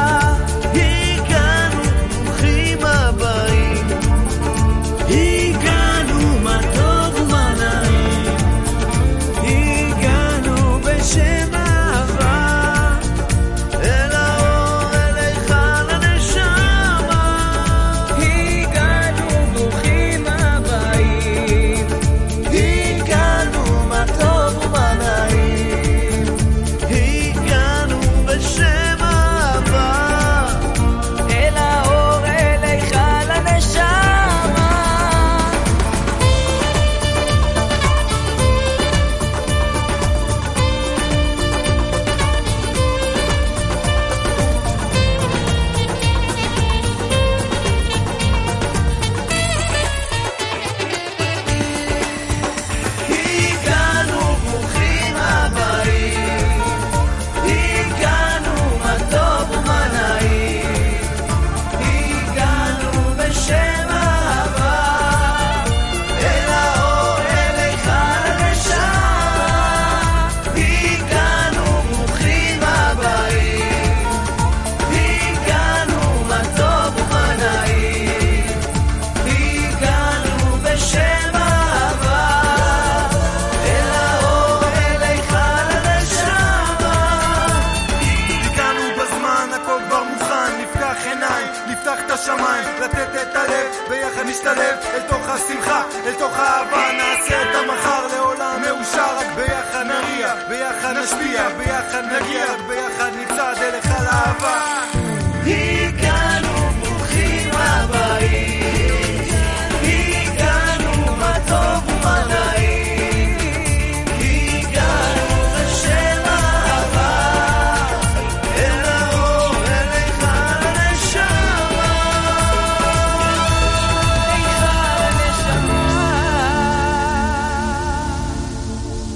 הגענו ברוכים הבאים הגענו מה טוב ומה נעים הגענו בשם אהבה אל האור אל היכל הנשמה הגענו ברוכים הבאים הגענו מה טוב ומה נעים הגענו בשם אהבה אל האור אל היכל הנשמה הגענו ברוכים הבאים הגענו מה טוב ומה נעים הגענו בשם אהבה אל האור אל היכל הנשמה הגענו ברוכים הבאים הגענו מה טוב ומה נעים הגענו בשם אהבה אל האור אל היכל הנשמה הגענו בזמן הכל כבר מוכן נפתח עיניים נפתח את השמיים לתת את הלב ביחד נשתלב אל תוך השמחה אל תוך האהבה נעשה את המחר לעולם מאושר רק ביחד נריע ביחד נשפיע ביחד נגיע רק ביחד נצעד אל